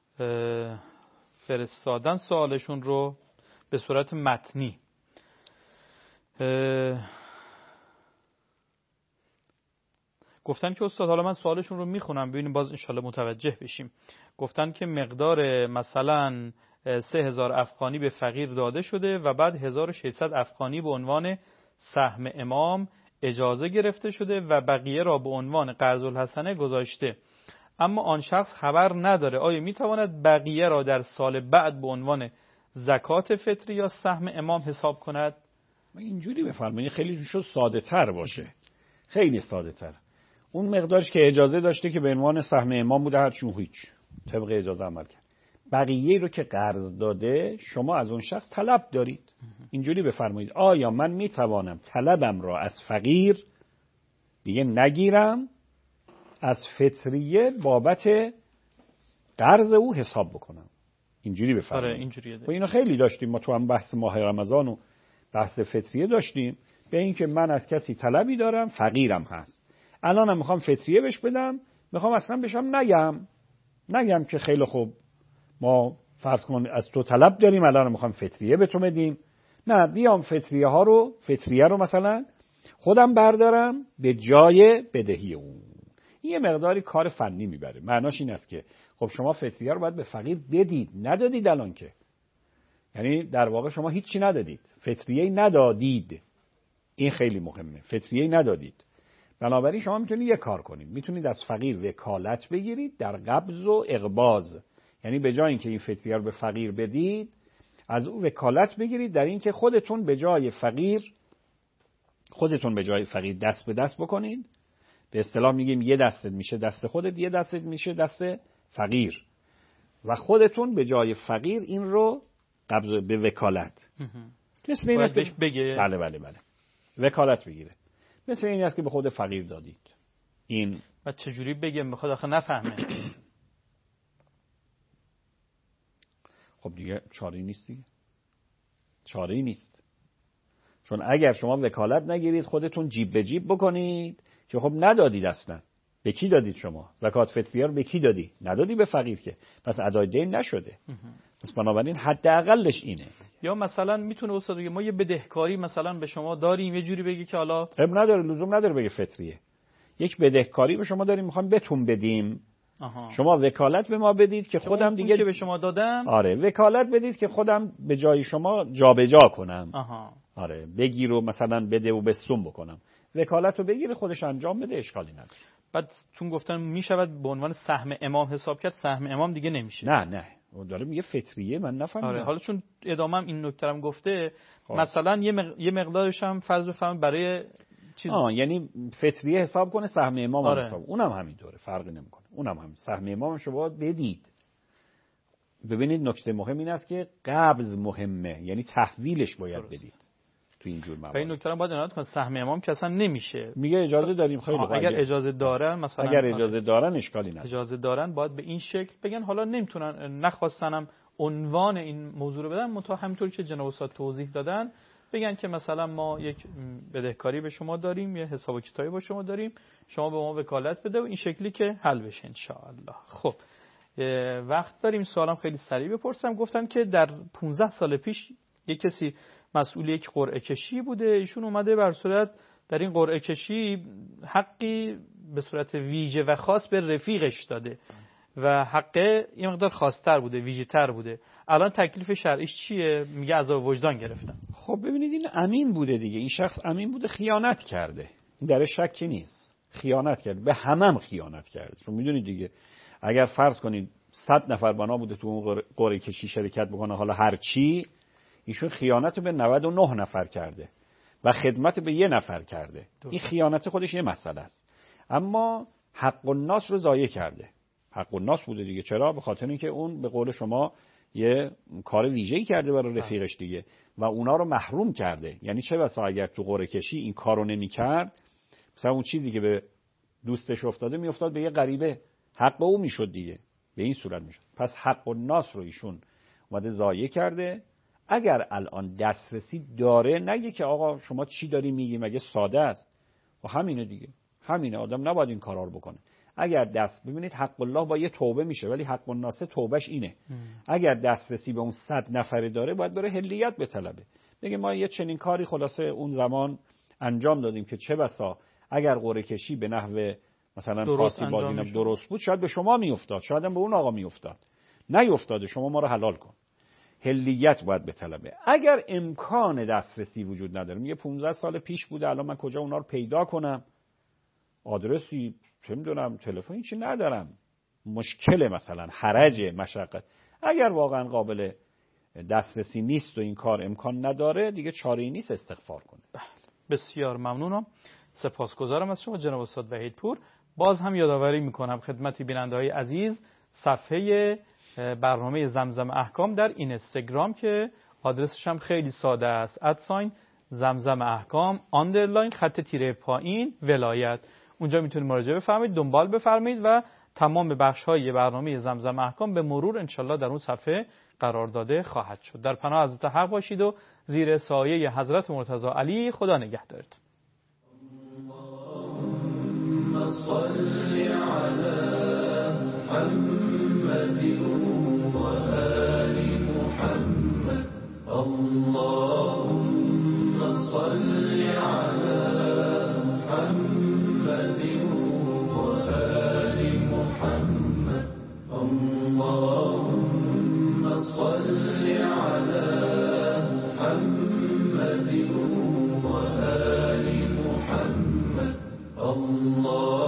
فرستادن سوالشون رو به صورت متنی. گفتن که استاد، حالا من سوالشون رو میخونم ببینیم باز انشالله متوجه بشیم. گفتن که مقدار مثلا سه هزار افغانی به فقیر داده شده و بعد هزار و ششصد افغانی به عنوان سهم امام اجازه گرفته شده و بقیه را به عنوان قرض الحسنه گذاشته، اما آن شخص خبر نداره. آیا میتواند بقیه را در سال بعد به عنوان زکات فطری یا سهم امام حساب کند؟ اینجوری بفرمایید، خیلی شو ساده تر باشه، خیلی ساده تر. اون مقدارش که اجازه داشته که به عنوان سهم امام بوده، هرچون هیچ طبق اجازه عمل کرد. بقیه رو که قرض داده شما از اون شخص طلب دارید. اینجوری بفرمایید آیا من میتوانم طلبم را از فقیر دیگه نگیرم، از فطریه بابت قرض او حساب بکنم؟ اینجوری بفرمایید. آره اینجوریه. و اینو خیلی داشتیم ما تو هم بحث ماه رمضان و بحث فطریه داشتیم، به این که من از کسی طلبی دارم، فقیرم هست، الانم میخوام فطریه بهش بدم، میخوام اصلا بشم نگم نگم که خیلی خوب ما فرض کن از تو طلب داریم، الان میخوام فطریه به تو بدیم. نه، بیام فطریه ها رو فطریه رو مثلا خودم بردارم به جای بدهی اون. این یه مقداری کار فنی میبره. معناش این است که خب شما فطریه رو باید به فقیر بدید، ندادید الان که، یعنی در واقع شما هیچی ندادید، فطریه ندادید. این خیلی مهمه، فطریه ندادید. بنابراین شما میتونید یه کار کنید، میتونید از فقیر وکالت بگیرید در قبض و اقباض، یعنی به جای اینکه این فطریه رو به فقیر بدید، از او وکالت بگیرید در این که خودتون به جای فقیر خودتون به جای فقیر دست به دست بکنید. به اصطلاح میگیم یه دستت میشه دست خودت، یه دستت میشه دست فقیر، و خودتون به جای فقیر این رو قبض به وکالت. مثل این است که بگه بله بله بله وکالت بگیره. مثل این است که به خود فقیر دادید. این و چجوری بگه؟ میخواد آخه نفهمه. خب دیگه چاره نیست دیگه. چاره نیست. چون اگر شما وکالت نگیرید خودتون جیب به جیب بکنید که خب ندادید اصلا. به کی دادید شما؟ زکات فطریه رو به کی دادی؟ ندادی به فقیر که. پس ادای دین نشده. پس بنابراین حداقلش اینه. یا مثلا میتونه استاد بگه ما یه بدهکاری مثلا به شما داریم، یه جوری بگی که حالا اب نداره، لزوم نداره بگه فطریه. یک بدهکاری به شما داریم میخوام بهتون بدیم. آها. شما وکالت به ما بدید که خودم دیگه که به شما دادم، آره وکالت بدید که خودم به جای شما جابجا کنم. آها. آره بگیر و مثلا بده و بستون بکنم. وکالت رو بگیره خودش انجام بده، اشکالی نداره. بعد چون گفتن میشود به عنوان سهم امام حساب کرد، سهم امام دیگه نمیشه. نه نه اون داره میگه فطریه، من نفهمیدم. آره حالا چون ادامم این نکته هم گفته خب. مثلا یه مق... یه مقدارش هم فرض بفرمایید برای چیز آه یعنی فطریه حساب کنه، سهم امام آره. حساب، اونم همینطوره، فرقی نمیکنه، اونم همین سهم امام شما بدید. ببینید نکته مهم این است که قبض مهمه، یعنی تحویلش باید درست. بدید تو این جور موارد. این نکته رو باید عنایت کنید، سهم امام که اصلا نمیشه. میگه اجازه داریم خیلی خوب. اگر اجازه دارن مثلا اگر اجازه دارن اشکالی نداره. اجازه دارن باید به این شکل بگن. حالا نمیتونن نخواستنم عنوان این موضوع رو بدن، منتها همینطور که جناب استاد توضیح دادن بگن که مثلا ما یک بدهکاری به شما داریم، یه حساب و کتابی با شما داریم، شما به ما وکالت بده و این شکلی که حل بشه ان شاء الله. خب وقت داریم، سوالم خیلی سریع بپرسم. گفتن که در پانزده سال پیش یک کسی مسئول یک قرعه کشی بوده، ایشون اومده بر صورت در این قرعه کشی حقی به صورت ویژه و خاص به رفیقش داده و حق یه مقدار خاص‌تر بوده، ویژه‌تر بوده. الان تکلیف شرعیش چیه؟ میگه عذاب وجدان گرفتم. خب ببینید این امین بوده دیگه، این شخص امین بوده، خیانت کرده، این درش شکی نیست، خیانت کرده، به همم خیانت کرده. چون میدونید دیگه اگر فرض کنید صد نفر بنا بوده تو اون قرعه کشی شرکت بکنه، حالا هر چی، ایشون خیانت به نود و نه نفر کرده و خدمت به یه نفر کرده. این خیانت خودش یه مسئله است، اما حق الناس رو ضایع کرده. حق الناس بوده دیگه. چرا؟ به خاطر اینکه اون به قول شما یه کار ویژه‌ای کرده برای رفیقش دیگه و اونا رو محروم کرده. یعنی چه بسا اگر تو قرعه کشی این کارو نمی‌کرد، مثلا اون چیزی که به دوستش افتاده میافتاد به یه غریبه، حق او میشد دیگه، به این صورت میشد. پس حق الناس رو ایشون اومده ضایع کرده. اگر الان دسترسی داره نگه که آقا شما چی داری میگی، مگه ساده است و همینه دیگه، همینه، آدم نباید این کارا رو بکنه. اگر دست ببینید حق الله با یه توبه میشه، ولی حق الناس توبهش اینه ام. اگر دسترسی به اون صد نفره داره باید بره هلیت بطلبه، بگه ما یه چنین کاری خلاصه اون زمان انجام دادیم که چه بسا اگر قرعه کشی به نحو مثلا خاصی بازی درست بود شاید به شما میافتاد، شاید هم به اون آقا میافتاد، نیافتاده شما ما رو حلال کن. حلیت باید بطلبه. اگر امکان دسترسی وجود نداره، میگه پانزده سال پیش بوده الان من کجا اونا رو پیدا کنم، آدرسی چه میدونم تلفنی چی ندارم، مشکل مثلا حرج مشقت، اگر واقعا قابل دسترسی نیست و این کار امکان نداره دیگه چاره‌ای نیست استغفار کنه. بله بسیار ممنونم، سپاسگزارم از شما جناب استاد وحیدپور. باز هم یادآوری میکنم خدمت بیننده‌های عزیز صفحه برنامه زمزم احکام در اینستاگرام که آدرسش هم خیلی ساده است، ادساین زمزم احکام آندرلاین خط تیره پایین ولایت، اونجا میتونید مراجعه بفرمایید، دنبال بفرمایید و تمام بخش‌های برنامه زمزم احکام به مرور انشالله در اون صفحه قرار داده خواهد شد. در پناه حضرت حق باشید و زیر سایه حضرت مرتضی علی خدا نگهدارت. اللهم صل علی محمد و آل محمد. اللهم صل علی محمد و آل محمد. اللهم صل علی محمد و آل محمد. الله